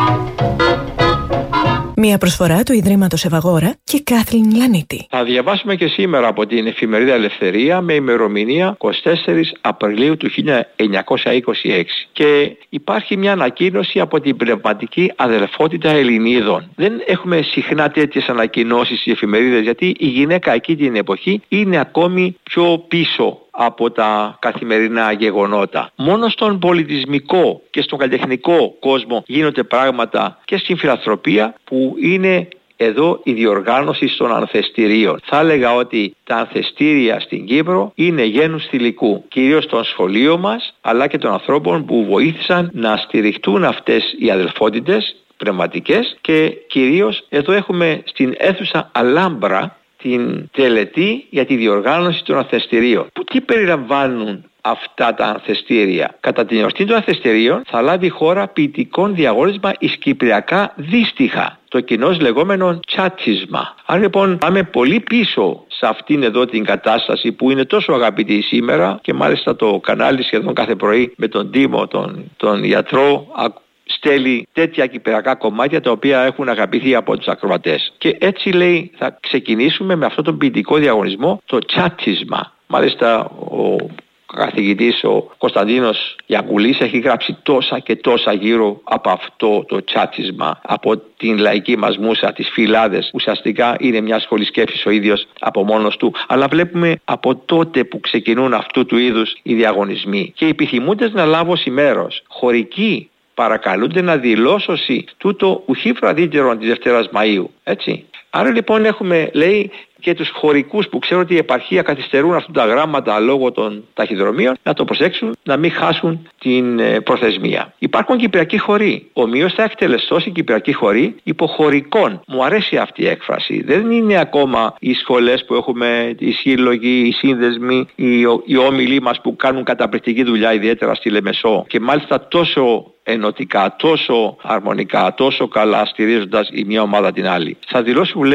[SPEAKER 2] Μια προσφορά του Ιδρύματος Ευαγόρα και Κάθλιν Λανίτη.
[SPEAKER 9] Θα διαβάσουμε και σήμερα από την εφημερίδα Ελευθερία με ημερομηνία εικοστή τέταρτη Απριλίου του χίλια εννιακόσια είκοσι έξι. Και υπάρχει μια ανακοίνωση από την Πνευματική Αδελφότητα Ελληνίδων. Δεν έχουμε συχνά τέτοιες ανακοινώσεις στις εφημερίδες, γιατί η γυναίκα εκεί την εποχή είναι ακόμη πιο πίσω από τα καθημερινά γεγονότα. Μόνο στον πολιτισμικό και στον καλλιτεχνικό κόσμο γίνονται πράγματα, και στην φιλανθρωπία, που είναι εδώ η διοργάνωση των ανθεστηρίων. Θα έλεγα ότι τα ανθεστήρια στην Κύπρο είναι γένους θηλυκού, κυρίως των σχολείων μας, αλλά και των ανθρώπων που βοήθησαν να στηριχτούν αυτές οι αδελφότητες πνευματικές, και κυρίως εδώ έχουμε στην αίθουσα Αλάμπρα την τελετή για τη διοργάνωση των ανθεστηρίων. Που τι περιλαμβάνουν αυτά τα ανθεστήρια? Κατά την εορτή των ανθεστηρίων θα λάβει χώρα ποιητικών διαγώνισμα εις κυπριακά δύστιχα, το κοινώς λεγόμενο τσάτσισμα. Άρα λοιπόν πάμε πολύ πίσω σε αυτήν εδώ την κατάσταση που είναι τόσο αγαπητή σήμερα, και μάλιστα το κανάλι σχεδόν κάθε πρωί με τον Τίμο, τον, τον ιατρό, στέλνει τέτοια κυπριακά κομμάτια τα οποία έχουν αγαπηθεί από τους ακροατές. Και έτσι λέει θα ξεκινήσουμε με αυτό τον ποιητικό διαγωνισμό, το τσάτσισμα. Μάλιστα ο καθηγητής ο Κωνσταντίνος Γιακουλής έχει γράψει τόσα και τόσα γύρω από αυτό το τσάτσισμα, από την λαϊκή μας μούσα, τις φυλάδες. Ουσιαστικά είναι μια σχολή σκέψης ο ίδιος από μόνος του. Αλλά βλέπουμε από τότε που ξεκινούν αυτού του είδους οι διαγωνισμοί. Και οι επιθυμούντες να λάβω μέρος, χωρικοί, παρακαλούνται να δηλώσωση τούτο ουχή βραδύτερον της Δευτέρας Μαΐου. Έτσι. Άρα λοιπόν έχουμε, λέει, και τους χωρικούς που ξέρουν ότι η επαρχία καθυστερούν αυτά τα γράμματα λόγω των ταχυδρομείων, να το προσέξουν, να μην χάσουν την ε, προθεσμία. Υπάρχουν κυπριακοί χωροί. Ομοίως θα εκτελεστώσει κυπριακοί χωροί υποχωρικών. Μου αρέσει αυτή η έκφραση. Δεν είναι ακόμα οι σχολές που έχουμε, οι σύλλογοι, οι σύνδεσμοι, οι, οι όμιλοι μας που κάνουν καταπληκτική δουλειά, ιδιαίτερα στη Λεμεσό, και μάλιστα τόσο ενωτικά, τόσο αρμονικά, τόσο καλά, στηρίζοντας η μία ομάδα την άλλη. Θα δηλώσει, που λέει,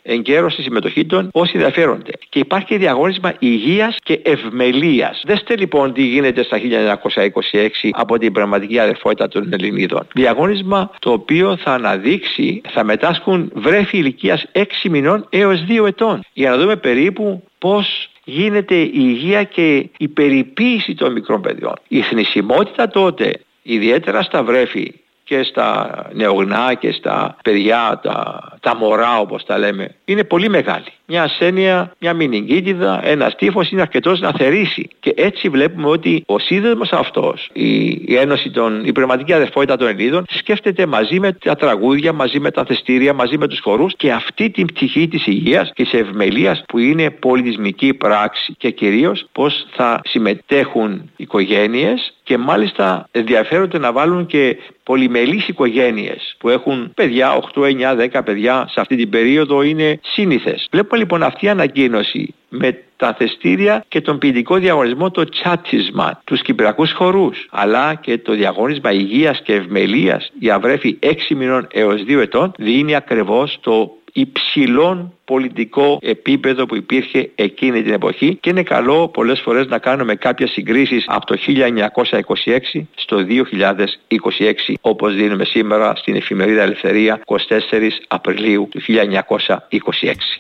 [SPEAKER 9] εγκαίρως τη συμμετοχή των όσοι ενδιαφέρονται. Και υπάρχει και διαγώνισμα υγείας και ευμελίας. Δέστε λοιπόν τι γίνεται στα χίλια εννιακόσια είκοσι έξι από την πραγματική αδερφότητα των Ελληνίδων. Διαγώνισμα το οποίο θα αναδείξει, θα μετάσχουν βρέφη ηλικίας έξι μηνών έως δύο ετών. Για να δούμε περίπου πώς γίνεται η υγεία και η περιποίηση των μικρών παιδιών. Η θνησιμότητα τότε, ιδιαίτερα στα βρέφη και στα νεογνά και στα παιδιά, τα, τα μωρά όπως τα λέμε, είναι πολύ μεγάλη. Μια ασθένεια, μια μηνυγκίτιδα, ένας τύφος είναι αρκετός να θερήσει. Και έτσι βλέπουμε ότι ο σύνδεσμος αυτός, η, η Ένωση των, η Πνευματική Αδερφότητα των Ελλήνων, σκέφτεται μαζί με τα τραγούδια, μαζί με τα θεστήρια, μαζί με τους χορούς και αυτή την πτυχή της υγείας και της ευμελίας που είναι πολιτισμική πράξη και κυρίως πώς θα συμμετέχουν οικογένειες και μάλιστα ενδιαφέρονται να βάλουν και πολυμελείς οικογένειες που έχουν παιδιά, οκτώ, εννιά, δέκα παιδιά σε αυτή την περίοδο είναι σύνηθες. Βλέπουμε λοιπόν αυτή η ανακοίνωση με τα θεστήρια και τον ποιητικό διαγωνισμό, το τσάτισμα, τους κυπριακούς χορούς, αλλά και το διαγώνισμα υγείας και ευμελίας για βρέφη έξι μηνών έως δύο ετών, δίνει ακριβώς το υψηλό πολιτικό επίπεδο που υπήρχε εκείνη την εποχή και είναι καλό πολλές φορές να κάνουμε κάποιες συγκρίσεις από το χίλια εννιακόσια είκοσι έξι στο δύο χιλιάδες είκοσι έξι όπως δίνουμε σήμερα στην εφημερίδα Ελευθερία εικοστή τέταρτη Απριλίου του χίλια εννιακόσια είκοσι έξι.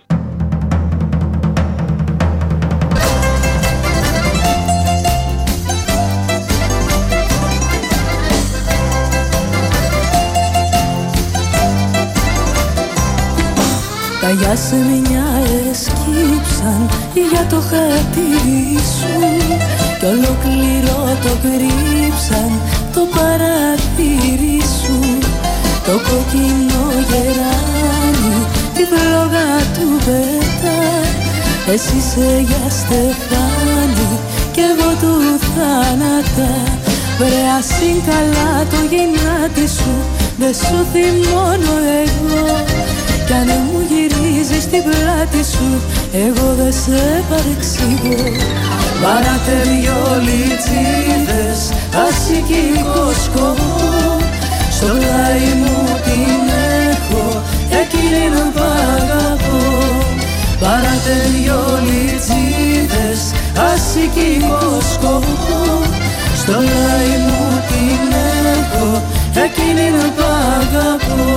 [SPEAKER 13] Τα γιασμινιά εσκύψαν για το χατήρι σου κι ολόκληρο το κρύψαν το παραθύρι σου. Το κόκκινο γεράνι τη φλόγα του πετά, εσύ σε για στεφάνι κι εγώ του θάνατα. Βρε ασύν καλά το γυνάτι σου, δε σου θυμώνω εγώ. Κι αν μου γυρίζεις στην πλάτη σου, εγώ δεν σε παρεξηγώ. Βάρατε δυο λιτσίδες, ασηκικό σκοπό. Στο πλάι μου την έχω, εκείνη που αγαπώ. Βάρατε δυο λιτσίδες, ασηκικό σκοπό. Στο πλάι μου την έχω, εκείνη που αγαπώ.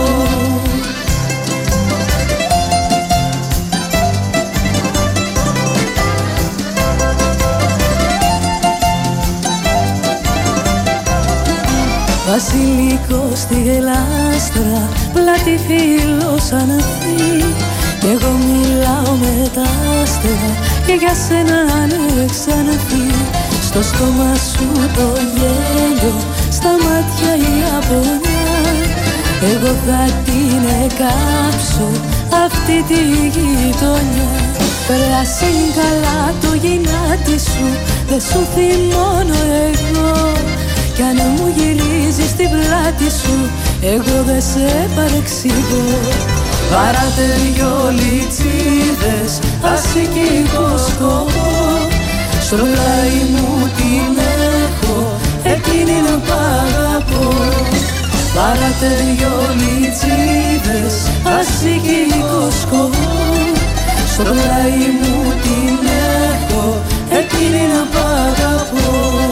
[SPEAKER 13] Βασιλικό στη γελάστρα, πλάτη φίλος αναθή. Κι εγώ μιλάω με τα άστερα και για σένα ανεξανθεί. Στο στόμα σου το γέλιο, στα μάτια η απονιά. Εγώ θα την εκάψω αυτή τη γειτονιά. Πράσιν καλά το γυνάτι σου, δεν σου θυμώνω εγώ. Κι αν μου γυρίζεις στην πλάτη σου, εγώ δεν σε παρεξηγώ. Βάρατε δυο λιτσίδες, ασηκικό σκοπό. Στο πλάι μου την έχω, εκείνη που αγαπώ. Βάρατε δυο λιτσίδες, ασηκικό σκοπό. Στο πλάι μου την έχω, εκείνη που αγαπώ.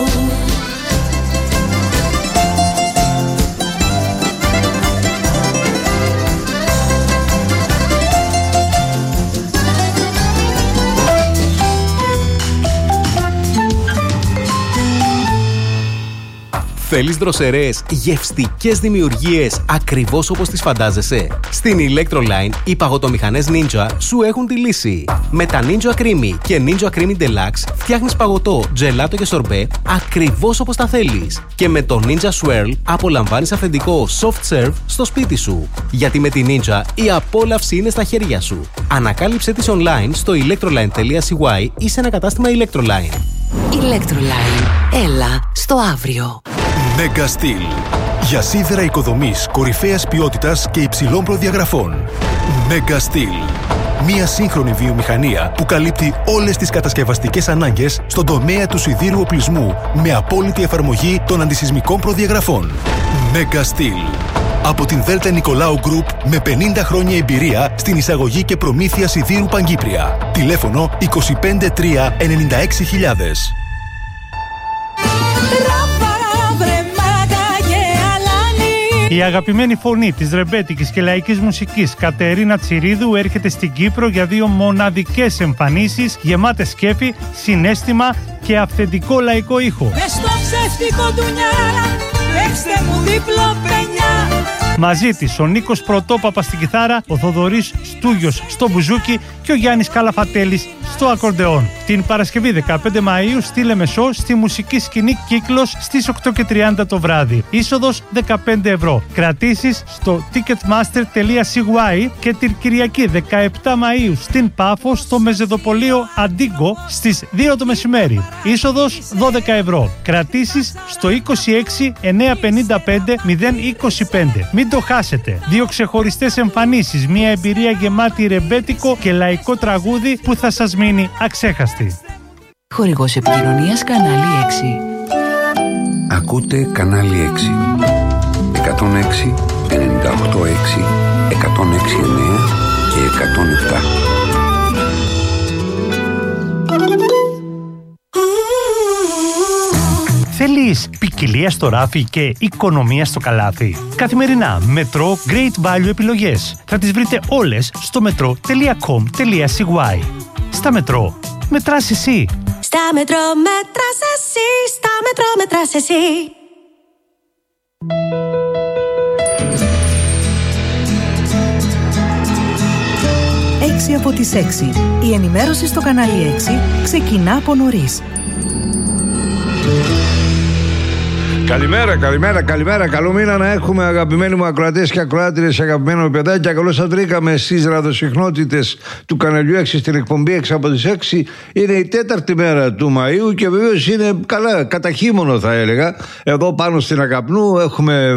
[SPEAKER 1] Θέλεις δροσερές, γευστικές δημιουργίες ακριβώς όπως τις φαντάζεσαι? Στην Electroline οι παγωτομηχανές Ninja σου έχουν τη λύση. Με τα Ninja Creamy και Ninja Creamy Deluxe φτιάχνεις παγωτό, τζελάτο και σορμπέ ακριβώς όπως τα θέλεις. Και με το Ninja Swirl απολαμβάνεις αυθεντικό soft serve στο σπίτι σου. Γιατί με τη Ninja η απόλαυση είναι στα χέρια σου. Ανακάλυψε τις online στο electroline τελεία c y ή σε ένα κατάστημα Electroline.
[SPEAKER 5] Electroline. Έλα στο αύριο.
[SPEAKER 7] Mega Steel. Για σίδερα οικοδομής κορυφαίας ποιότητας και υψηλών προδιαγραφών. Mega Steel. Μία σύγχρονη βιομηχανία που καλύπτει όλες τις κατασκευαστικές ανάγκες στον τομέα του σιδήρου οπλισμού με απόλυτη εφαρμογή των αντισυσμικών προδιαγραφών. Mega Steel. Από την Δέλτα Νικολάου Γκρουπ με πενήντα χρόνια εμπειρία στην εισαγωγή και προμήθεια σιδήρου Παγκύπρια. Τηλέφωνο είκοσι πέντε τρία ενενήντα έξι χιλιάδες.
[SPEAKER 16] Η αγαπημένη φωνή της ρεμπέτικης και λαϊκής μουσικής Κατερίνα Τσιρίδου έρχεται στην Κύπρο για δύο μοναδικές εμφανίσεις γεμάτες σκέφη, συναίσθημα και αυθεντικό λαϊκό ήχο.
[SPEAKER 13] Μες στο ψεύτικο ντουνιά, παίξτε μου δίπλο πενιά.
[SPEAKER 16] Μαζί της ο Νίκος Πρωτόπαπας στην κιθάρα, ο Θοδωρής Στούγιος στο μπουζούκι και ο Γιάννης Καλαφατέλης στο ακορντεόν. Την Παρασκευή δεκαπέντε Μαΐου στη Λεμεσό, στη μουσική σκηνή Κύκλος στις οκτώ και τριάντα το βράδυ. Είσοδος δεκαπέντε ευρώ. Κρατήσεις στο ticketmaster τελεία σι γουάι και την Κυριακή δεκαεπτά Μαΐου στην Πάφο στο Μεζεδοπολείο Αντίγκο στις δύο το μεσημέρι. Είσοδος δώδεκα ευρώ. Κρατήσεις στο είκοσι έξι εννιακόσια πενήντα πέντε μηδέν είκοσι πέντε. Μην το χάσετε. Δύο ξεχωριστές εμφανίσεις, μια εμπειρία γεμάτη ρεμπέτικο και λαϊκό τραγούδι που θα σας μείνει αξέχαστη.
[SPEAKER 23] Χορηγός επικοινωνίας κανάλι έξι.
[SPEAKER 6] Ακούτε κανάλι έξι. εκατόν έξι, ενενήντα οκτώ έξι, εκατόν έξι εννέα και εκατόν επτά.
[SPEAKER 16] Θέλεις ποικιλία στο ράφι και οικονομία στο καλάθι? Καθημερινά Μετρό Great Value επιλογές. Θα τις βρείτε όλες στο μετρό τελεία κομ τελεία σι γουάι. Στα Μετρό, μετράς εσύ.
[SPEAKER 10] Στα Μετρό μετράς εσύ. Στα Μετρό μετράς εσύ.
[SPEAKER 8] έξι από τις έξι. Η ενημέρωση στο κανάλι έξι ξεκινά από νωρίς.
[SPEAKER 11] Καλημέρα, καλημέρα, καλημέρα. Καλό μήνα να έχουμε, αγαπημένοι μου ακροατές και ακροάτριες, αγαπημένα μου παιδάκια. Καλώς σας βρήκαμε στις ραδιοσυχνότητες του καναλιού έξι στην εκπομπή έξι από τις έξι. Είναι η τέταρτη μέρα του Μαΐου και βεβαίως είναι καλά, καταχείμωνο θα έλεγα. Εδώ πάνω στην Ακαπνού έχουμε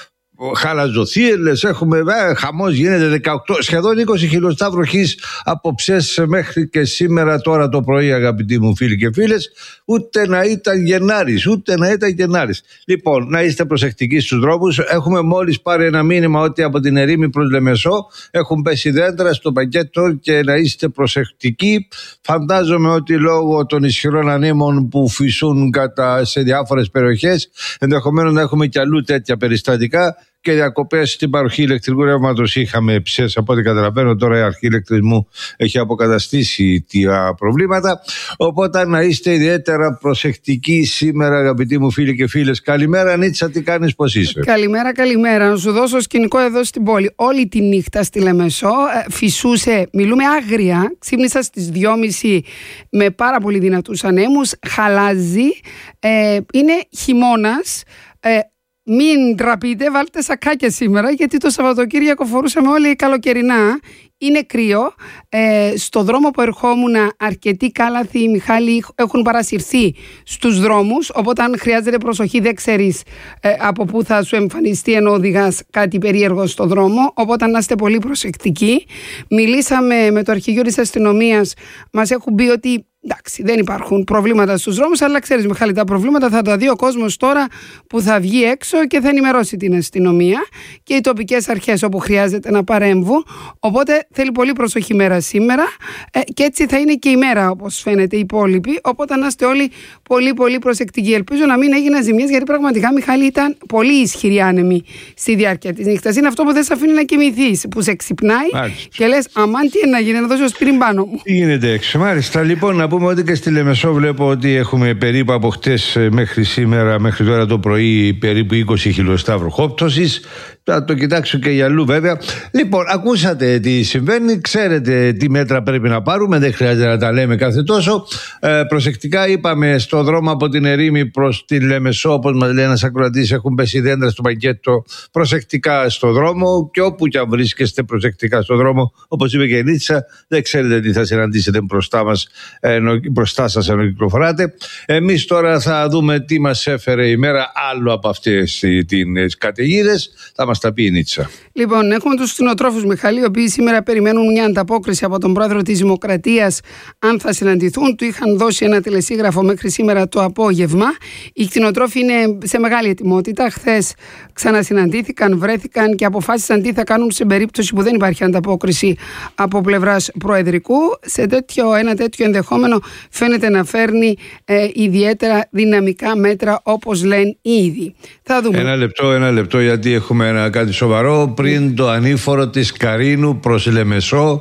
[SPEAKER 11] χαλαζοθύελες, έχουμε ε, χαμός γίνεται, δεκαοκτώ, σχεδόν είκοσι χιλιοστά βροχής από ψες μέχρι και σήμερα τώρα το πρωί, αγαπητοί μου φίλοι και φίλες. Ούτε να ήταν Γενάρης, ούτε να ήταν Γενάρης. Λοιπόν, να είστε προσεκτικοί στους δρόμους. Έχουμε μόλις πάρει ένα μήνυμα ότι από την Ερήμη προς Λεμεσό έχουν πέσει δέντρα στο πακέτο και να είστε προσεκτικοί. Φαντάζομαι ότι λόγω των ισχυρών ανέμων που φυσούν κατά σε διάφορες περιοχές ενδεχομένως να έχουμε κι αλλού τέτοια περιστατικά. Και διακοπές στην παροχή ηλεκτρικού ρεύματος είχαμε ψες, από ό,τι καταλαβαίνω. Τώρα η αρχή ηλεκτρισμού έχει αποκαταστήσει τα προβλήματα. Οπότε να είστε ιδιαίτερα προσεκτικοί σήμερα, αγαπητοί μου φίλοι και φίλες. Καλημέρα, Νίτσα, τι κάνεις, πώς είσαι?
[SPEAKER 12] Καλημέρα, καλημέρα. Να σου δώσω σκηνικό εδώ στην πόλη. Όλη τη νύχτα στη Λεμεσό φυσούσε, μιλούμε άγρια. Ξύπνησα στις δυόμιση με πάρα πολύ δυνατούς ανέμους. Χαλάζει. Ε, είναι χειμώνας. Ε, Μην τραπείτε, βάλτε σακάκια σήμερα, γιατί το Σαββατοκύριακο φορούσαμε όλοι καλοκαιρινά. Είναι κρύο. Ε, στο δρόμο που ερχόμουν αρκετοί κάλαθοι, Μιχάλη, έχουν παρασυρθεί στους δρόμους. Οπότε αν χρειάζεται προσοχή δεν ξέρεις ε, από πού θα σου εμφανιστεί ενώ οδηγάς κάτι περίεργο στο δρόμο. Οπότε να είστε πολύ προσεκτικοί. Μιλήσαμε με το αρχηγείο της αστυνομίας. Μας έχουν πει ότι εντάξει, δεν υπάρχουν προβλήματα στους δρόμους, αλλά ξέρεις, Μιχάλη, τα προβλήματα θα τα δει ο κόσμος τώρα που θα βγει έξω και θα ενημερώσει την αστυνομία και οι τοπικές αρχές όπου χρειάζεται να παρέμβουν. Οπότε θέλει πολύ προσοχή μέρα σήμερα ε, και έτσι θα είναι και η μέρα, όπως φαίνεται, η υπόλοιπη. Οπότε να είστε όλοι πολύ πολύ προσεκτικοί. Ελπίζω να μην έγιναν ζημιές, γιατί πραγματικά, Μιχάλη, ήταν πολύ ισχυρή άνεμη στη διάρκεια της νύχτας. Είναι αυτό που δεν σε αφήνει να κοιμηθείς, που σε ξυπνάει Μάλιστα. Και λες, αμάν, τι να γίνει, να δώσω σπίριν πάνω μου.
[SPEAKER 11] Τι γίνεται έξω, μάλιστα. Λοιπόν, να πούμε ότι και στη Λεμεσό βλέπω ότι έχουμε περίπου από χτες μέχρι σήμερα, μέχρι τώρα το πρωί, περίπου είκοσι χιλιοστά βροχόπτωσης. Θα το κοιτάξω και για αλλού βέβαια. Λοιπόν, ακούσατε τι συμβαίνει, ξέρετε τι μέτρα πρέπει να πάρουμε, δεν χρειάζεται να τα λέμε κάθε τόσο. Ε, προσεκτικά είπαμε, στο δρόμο από την Ερήμη προς τη Λεμεσό, όπως μας λέει ένας ακροατής, έχουν πέσει δέντρα στο πακέτο. Προσεκτικά στο δρόμο και όπου και αν βρίσκεστε προσεκτικά στο δρόμο, όπως είπε και η Νίτσα, δεν ξέρετε τι θα συναντήσετε μπροστά μας. Ε, ενώ, μπροστά σας ενώ κυκλοφοράτε. Εμείς τώρα θα δούμε τι μας έφερε η μέρα άλλο από αυτές τις καταιγίδες. Θα μας τα πει η Νίτσα.
[SPEAKER 12] Λοιπόν, έχουμε τους κτηνοτρόφους, Μιχαλή, οι οποίοι σήμερα περιμένουν μια ανταπόκριση από τον πρόεδρο της Δημοκρατίας αν θα συναντηθούν. Του είχαν δώσει ένα τηλεσίγραφο μέχρι σήμερα το απόγευμα. Οι κτηνοτρόφοι είναι σε μεγάλη ετοιμότητα. Χθες ξανασυναντήθηκαν, βρέθηκαν και αποφάσισαν τι θα κάνουν σε περίπτωση που δεν υπάρχει ανταπόκριση από πλευράς προεδρικού. Σε τέτοιο, ένα τέτοιο ενδεχόμενο φαίνεται να φέρνει ε, ιδιαίτερα δυναμικά μέτρα, όπως λένε ήδη. Θα δούμε.
[SPEAKER 11] Ένα λεπτό, ένα λεπτό, γιατί έχουμε ένα κάτι σοβαρό. Πριν το ανήφορο της Καρίνου προς Λεμεσό,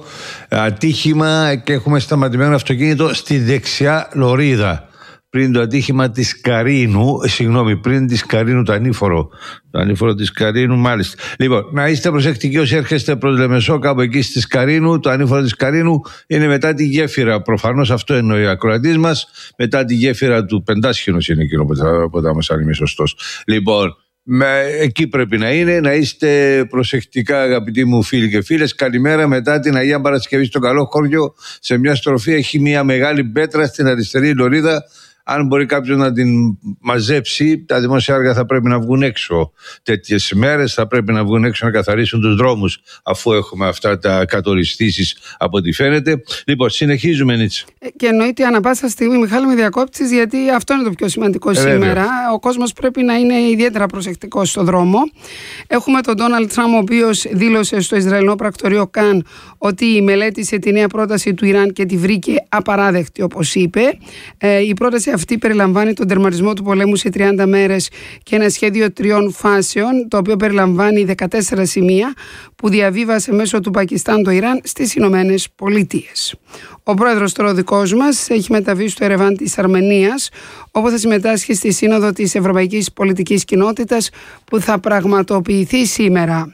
[SPEAKER 11] ατύχημα και έχουμε σταματημένο αυτοκίνητο στη δεξιά λωρίδα. Πριν το ατύχημα της Καρίνου, συγγνώμη, πριν της Καρίνου το ανήφορο. Το ανήφορο της Καρίνου, μάλιστα. Λοιπόν, να είστε προσεκτικοί όσοι έρχεστε προς Λεμεσό, κάπου εκεί στις Καρίνου. Το ανήφορο της Καρίνου είναι μετά τη γέφυρα. Προφανώς αυτό εννοεί ο ακροατής μας. Μετά τη γέφυρα του Πεντάσχηνος είναι εκείνο που θα μας αν είμαι σωστός. Λοιπόν, με, εκεί πρέπει να είναι, να είστε προσεκτικά, αγαπητοί μου φίλοι και φίλες. Καλημέρα. Μετά την Αγία Παρασκευή στο Καλό Χωριό, σε μια στροφή έχει μια μεγάλη πέτρα στην αριστερή λωρίδα. Αν μπορεί κάποιος να την μαζέψει, τα δημόσια έργα θα πρέπει να βγουν έξω. Τέτοιες μέρες θα πρέπει να βγουν έξω να καθαρίσουν τους δρόμους, αφού έχουμε αυτά τα κατοριστήσεις από ό,τι φαίνεται. Λοιπόν, συνεχίζουμε, Νίτσα.
[SPEAKER 12] Και εννοείται ανά πάσα στιγμή, Μιχάλη, με διακόπτεις, γιατί αυτό είναι το πιο σημαντικό ε, σήμερα. Βέβαια. Ο κόσμος πρέπει να είναι ιδιαίτερα προσεκτικός στο δρόμο. Έχουμε τον Ντόναλντ Τραμπ, ο οποίος δήλωσε στο Ισραηλινό πρακτορείο Καν ότι μελέτησε τη νέα πρόταση του Ιράν και τη βρήκε απαράδεκτη, όπως είπε. Ε, η πρόταση αυτή περιλαμβάνει τον τερματισμό του πολέμου σε τριάντα μέρες και ένα σχέδιο τριών φάσεων, το οποίο περιλαμβάνει δεκατέσσερα σημεία που διαβίβασε μέσω του Πακιστάν το Ιράν στις Ηνωμένες Πολιτείες. Ο πρόεδρος τώρα ο δικός μας έχει μεταβεί στο Ερεβάν της Αρμενίας, όπου θα συμμετάσχει στη Σύνοδο της Ευρωπαϊκής Πολιτικής Κοινότητας που θα πραγματοποιηθεί σήμερα.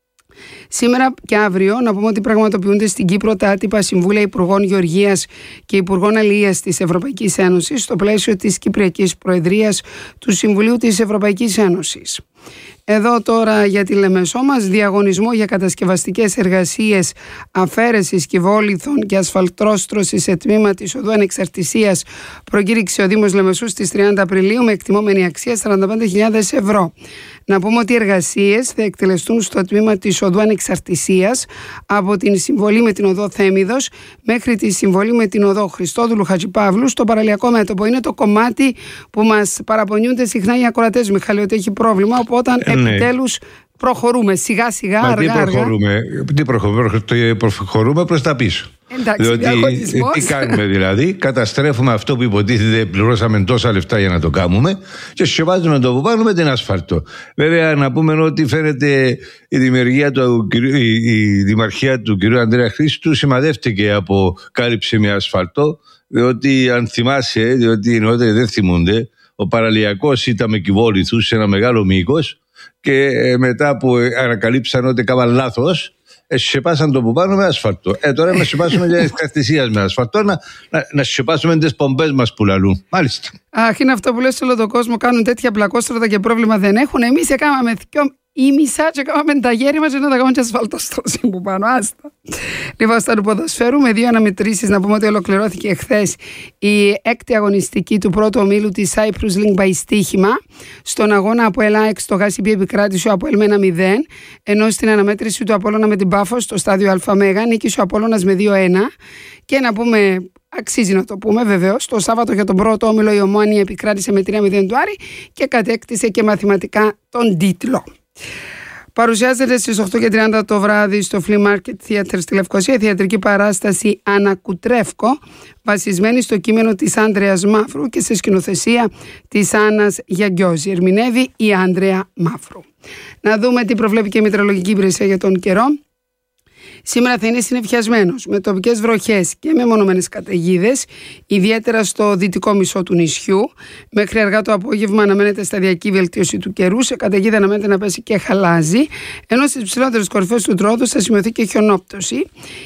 [SPEAKER 12] Σήμερα και αύριο, να πούμε ότι πραγματοποιούνται στην Κύπρο τα άτυπα Συμβούλια Υπουργών Γεωργίας και Υπουργών Αλληλείας της Ευρωπαϊκής Ένωσης στο πλαίσιο της Κυπριακής Προεδρίας του Συμβουλίου της Ευρωπαϊκής Ένωσης. Εδώ τώρα για τη Λεμεσό μας, διαγωνισμό για κατασκευαστικές εργασίες αφαίρεσης κυβόλιθων και ασφαλτρόστρωσης σε τμήμα της Οδού Ανεξαρτησίας προκήρυξε ο Δήμος Λεμεσού στις τριάντα Απριλίου με εκτιμόμενη αξία σαράντα πέντε χιλιάδες ευρώ. Να πούμε ότι οι εργασίες θα εκτελεστούν στο τμήμα της Οδού Ανεξαρτησίας από την συμβολή με την Οδό Θέμιδος μέχρι τη συμβολή με την Οδό Χριστόδουλου Χατζηπαύλου στο παραλιακό μέτωπο. Είναι το κομμάτι που μας παραπονιούνται συχνά οι ακροατές, Μιχάλη, ότι έχει πρόβλημα, οπότε ναι. Επιτέλους προχωρούμε σιγά σιγά, Μα αργά, τι προχωρούμε,
[SPEAKER 11] αργά. Τι προχωρούμε, προχωρούμε προς τα πίσω.
[SPEAKER 12] Εντάξει,
[SPEAKER 11] διότι τι κάνουμε δηλαδή, καταστρέφουμε αυτό που υποτίθεται πληρώσαμε τόσα λεφτά για να το κάνουμε και σκεπάζουμε το που πάνω με την ασφάλτο. Βέβαια να πούμε ότι φαίνεται η, δημιουργία του, η, η δημαρχία του κ. Ανδρέα Χρήστου σημαδεύτηκε από κάλυψη με ασφάλτο, διότι αν θυμάσαι, διότι οι νεότεροι δεν θυμούνται, ο παραλιακός ήταν με κυβόλιθους σε ένα μεγάλο μήκος και μετά που ανακαλύψαν ότι έκαναν λάθος, σκεπάσαν το που πάνω με ασφαλτό. Ε, τώρα να σκεπάσουμε για εξαρτησίας με ασφαλτό, να, να, να σκεπάσουμε τις πομπές μας που λαλούν. Μάλιστα.
[SPEAKER 12] Αχ, είναι αυτό που λες σε όλο τον κόσμο, κάνουν τέτοια πλακόστρωτα και πρόβλημα δεν έχουν. Εμείς έκαναμε δυο ή μισά και κάναμε τα γέρι μας και να τα κάνουμε και ασφαλτόστρωση που πάνω. Άστα. Λοιπόν, στα του ποδοσφαίρου με δύο αναμετρήσεις, να πούμε ότι ολοκληρώθηκε χθες η έκτη αγωνιστική του πρώτου ομίλου της Cyprus Link by στοίχημα. Στον αγώνα από ΕΛΑΕΚ στο Γάσιμπι επικράτησε ο Αποέλ με ένα μηδέν, ενώ στην αναμέτρηση του Απόλλωνα με την Πάφο στο στάδιο ΑΜΕΓΑ νίκησε ο Απόλλωνας με δύο ένα. Και να πούμε, αξίζει να το πούμε βεβαίως, το Σάββατο για τον πρώτο όμιλο η Ομόανη επικράτησε με τρία μηδέν του Άρη και κατέκτησε και μαθηματικά τον τίτλο. Παρουσιάζεται στις οκτώ και τριάντα το βράδυ στο Flea Market Theatre στη Λευκοσία η θεατρική παράσταση Ανακουτρεύκο, βασισμένη στο κείμενο της Άντρεας Μαύρου και σε σκηνοθεσία της Άννας Γιαγκιόζη. Ερμηνεύει η Άντρεα Μαύρου. Να δούμε τι προβλέπει και η Μετεωρολογική Υπηρεσία για τον καιρό. Σήμερα θα είναι συννεφιασμένος με τοπικές βροχές και μεμονωμένες καταιγίδες, ιδιαίτερα στο δυτικό μισό του νησιού. Μέχρι αργά το απόγευμα αναμένεται σταδιακή βελτίωση του καιρού, σε καταιγίδα αναμένεται να πέσει και χαλάζι, ενώ στις ψηλότερες κορυφές του τρόδους θα σημειωθεί και χιονόπτωση.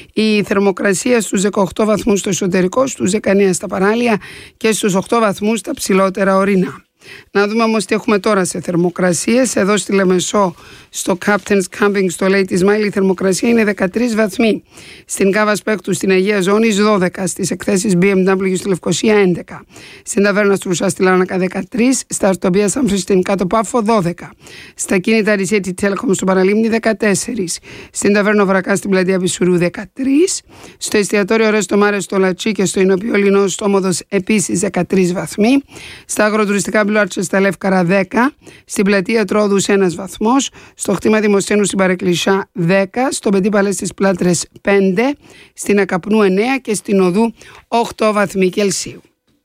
[SPEAKER 12] Η θερμοκρασία στους δεκαοκτώ βαθμούς στο εσωτερικό, στους δεκαεννέα στα παράλια και στους οκτώ βαθμούς στα ψηλότερα ορεινά. Να δούμε όμως τι έχουμε τώρα σε θερμοκρασίες. Εδώ στη Λεμεσό, στο Captain's Camping, στο Lady Smile, η θερμοκρασία είναι δεκατρείς βαθμοί. Στην Κάβα Σπέκτου, στην Αγία Ζώνης, δώδεκα. Στις εκθέσεις μπι εμ ντάμπλιου στη Λευκοσία, έντεκα. Στην Ταβέρνα Στρουσά στη Λάρνακα, δεκατρείς. Στα Αρτομπία Σάμφρι στην Κάτω Πάφο, δώδεκα. Στα κίνητα Ρισέτη Telecom στο Παραλίμνη, δεκατέσσερα. Στην Ταβέρνα Βρακά στην Πλατεία Πισουρού, δεκατρείς. Στο εστιατόριο Ρέστο Μάρε στο Λατσί και στο Ινοποιό Λινό στο Όμοδος, επίσης δεκατρείς βαθμοί. Στα αγροτουριστικά Μπλουάρτσε στα Λεύκαρα, δέκα. Στην Πλατεία Τρόδους, ένας βαθμός. Στο Χτήμα Δημοσθένου στην Παρεκκλησιά, δέκα. Στο Πεντή Παλέ στις Πλάτρες, πέντε. Στην Ακαπνού, εννέα. Και στην Οδού, οκτώ βαθμοί Κελσίου.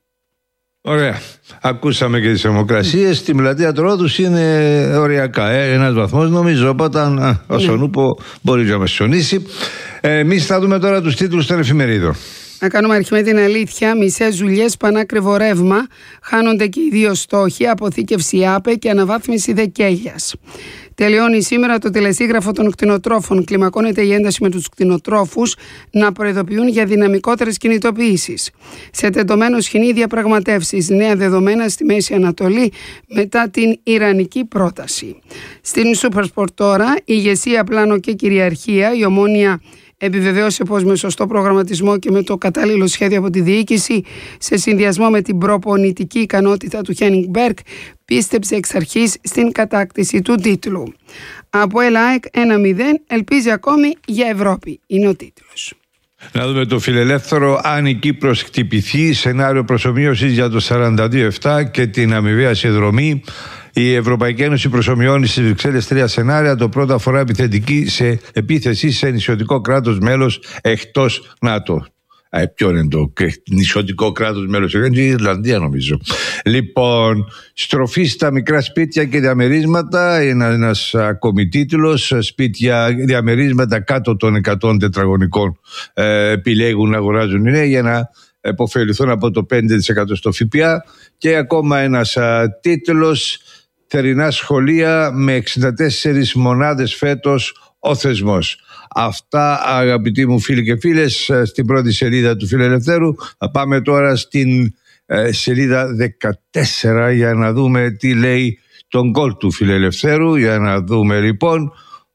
[SPEAKER 11] Ωραία. Ακούσαμε και τις θερμοκρασίες. Στην Πλατεία Τρόδους είναι οριακά. Ε, ένας βαθμός νομίζω. Οπότε, όσον ούπο, μπορεί να μας σιωνίσει. Ε, εμείς θα δούμε τώρα τους τίτλους των εφημερίδων.
[SPEAKER 12] Να κάνουμε αρχή με την αλήθεια. Μισές δουλειές, πανάκριβο ρεύμα. Χάνονται και οι δύο στόχοι. Αποθήκευση ΑΠΕ και αναβάθμιση Δεκέγιας. Τελειώνει σήμερα το τελεσίγραφο των κτηνοτρόφων. Κλιμακώνεται η ένταση με τους κτηνοτρόφους να προειδοποιούν για δυναμικότερες κινητοποιήσεις. Σε τεντωμένο σχοινί διαπραγματεύσεις. Νέα δεδομένα στη Μέση Ανατολή μετά την Ιρανική πρόταση. Στην Supersport τώρα, ηγεσία, πλάνο και κυριαρχία. Η Ομόνοια επιβεβαίωσε πως με σωστό προγραμματισμό και με το κατάλληλο σχέδιο από τη διοίκηση, σε συνδυασμό με την προπονητική ικανότητα του Χένινγκ Μπέρκ, πίστεψε εξ αρχής στην κατάκτηση του τίτλου. Από ΕΛΑΕΚ ένα μηδέν, ελπίζει ακόμη για Ευρώπη, είναι ο τίτλος.
[SPEAKER 11] Να δούμε το φιλελεύθερο. Αν η Κύπρος χτυπηθεί, σενάριο προσομοίωσης για το σαράντα δύο επτά και την αμοιβαία συνδρομή. Η Ευρωπαϊκή Ένωση προσομοιώνει στις Βρυξέλλες τρία σενάρια. Το πρώτο αφορά επιθετική σε επίθεση σε νησιωτικό κράτος μέλος εκτός ΝΑΤΟ. Α, ποιο είναι το νησιωτικό κράτος μέλος? Είναι η Ιρλανδία νομίζω. Λοιπόν, στροφή στα μικρά σπίτια και διαμερίσματα. Είναι ένας ακόμη τίτλος. Σπίτια, διαμερίσματα κάτω των εκατό τετραγωνικών ε, επιλέγουν να αγοράζουν οι νέοι για να επωφεληθούν από το πέντε τοις εκατό στο ΦΠΑ. Και ακόμα ένας α, τίτλος. Θερινά σχολεία με εξήντα τέσσερις μονάδες φέτος ο θεσμός. Αυτά, αγαπητοί μου φίλοι και φίλες, στην πρώτη σελίδα του Φιλελευθέρου. Θα πάμε τώρα στην ε, σελίδα δεκατέσσερα για να δούμε τι λέει τον γκολ του Φιλελευθέρου. Για να δούμε λοιπόν,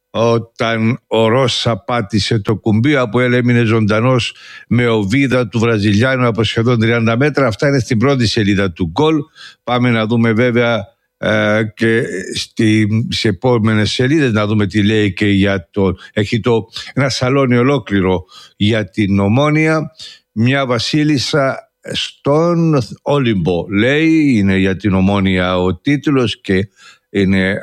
[SPEAKER 11] όταν ο Ρώσα πάτησε το κουμπί, από έλ έμεινε ζωντανός με οβίδα του Βραζιλιάνου από σχεδόν τριάντα μέτρα. Αυτά είναι στην πρώτη σελίδα του γκολ. Πάμε να δούμε βέβαια Uh, και στη, σε επόμενες σελίδες να δούμε τι λέει και για το... Έχει το, ένα σαλόνι ολόκληρο για την Ομόνοια. Μια βασίλισσα στον Όλυμπο λέει, είναι για την Ομόνοια ο τίτλος και είναι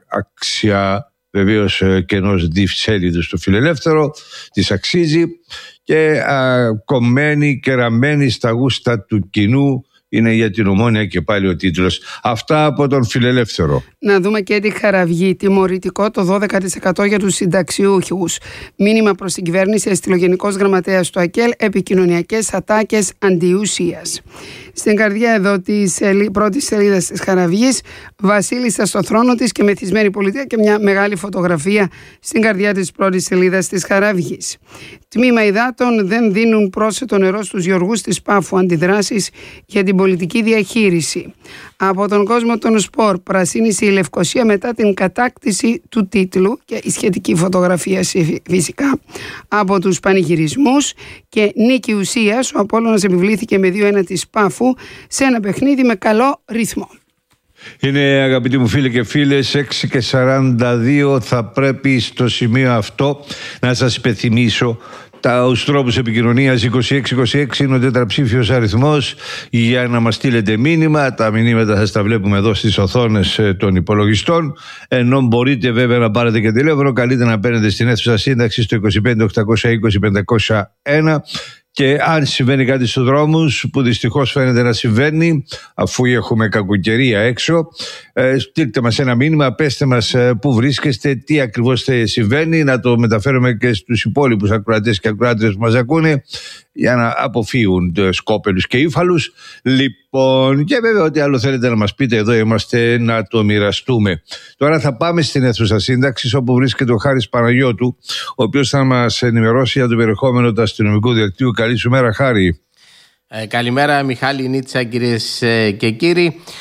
[SPEAKER 11] άξια βεβαίως και ενός διψέλιδου στο Φιλελεύθερο, της αξίζει και α, κομμένη και ραμμένη στα γούστα του κοινού. Είναι για την Ομόνοια και πάλι ο τίτλος. Αυτά από τον Φιλελεύθερο.
[SPEAKER 12] Να δούμε και τη Χαραυγή. Τιμωρητικό το δώδεκα τοις εκατό για τους συνταξιούχους. Μήνυμα προς την κυβέρνηση, έστειλε ο Γενικός Γραμματέας του ΑΚΕΛ, επικοινωνιακές ατάκες αντιουσίας. Στην καρδιά εδώ της πρώτης σελίδας της Χαραυγής, βασίλισσα στο θρόνο της και μεθυσμένη πολιτεία, και μια μεγάλη φωτογραφία στην καρδιά της πρώτης σελίδας της Χαραυγής. Τμήμα υδάτων δεν δίνουν πρόσθετο νερό στους γεωργούς της Πάφου. Αντιδράσεις για την πολιτική διαχείριση. Από τον κόσμο των σπορ, πρασίνησε η Λευκοσία μετά την κατάκτηση του τίτλου, και η σχετική φωτογραφία φυσικά από τους πανηγυρισμούς. Και νίκη ουσίας, ο Απόλλωνας επιβλήθηκε με δύο ένα της Πάφου σε ένα παιχνίδι με καλό ρυθμό.
[SPEAKER 11] Είναι, αγαπητοί μου φίλοι και φίλες, έξι και σαράντα δύο. Θα πρέπει στο σημείο αυτό να σας υπενθυμίσω τους τρόπους επικοινωνίας. Είκοσι έξι είκοσι έξι είναι ο τετραψήφιος αριθμός για να μας στείλετε μήνυμα. Τα μηνύματα σας τα βλέπουμε εδώ στις οθόνες των υπολογιστών. Ενώ μπορείτε βέβαια να πάρετε και τηλέφωνο, καλείτε να παίρνετε στην αίθουσα σύνταξη στο είκοσι πέντε οκτακόσια είκοσι πεντακόσια ένα. Και αν συμβαίνει κάτι στους δρόμους, που δυστυχώς φαίνεται να συμβαίνει, αφού έχουμε κακοκαιρία έξω, ε, στείλτε μας ένα μήνυμα, πέστε μας ε, πού βρίσκεστε, τι ακριβώς συμβαίνει, να το μεταφέρουμε και στους υπόλοιπους ακροατές και ακροάτες που μας ακούνε, για να αποφύγουν σκόπελους και ύφαλους. Λοιπόν, και βέβαια ό,τι άλλο θέλετε να μας πείτε, εδώ είμαστε να το μοιραστούμε. Τώρα θα πάμε στην αίθουσα σύνταξης, όπου βρίσκεται ο Χάρης Παναγιώτου, ο οποίος θα μας ενημερώσει για το περιεχόμενο του αστυνομικού δικτύου. Καλή σου μέρα, Χάρη.
[SPEAKER 14] Ε, καλημέρα, Μιχάλη, Νίτσα, κυρίες και κύριοι.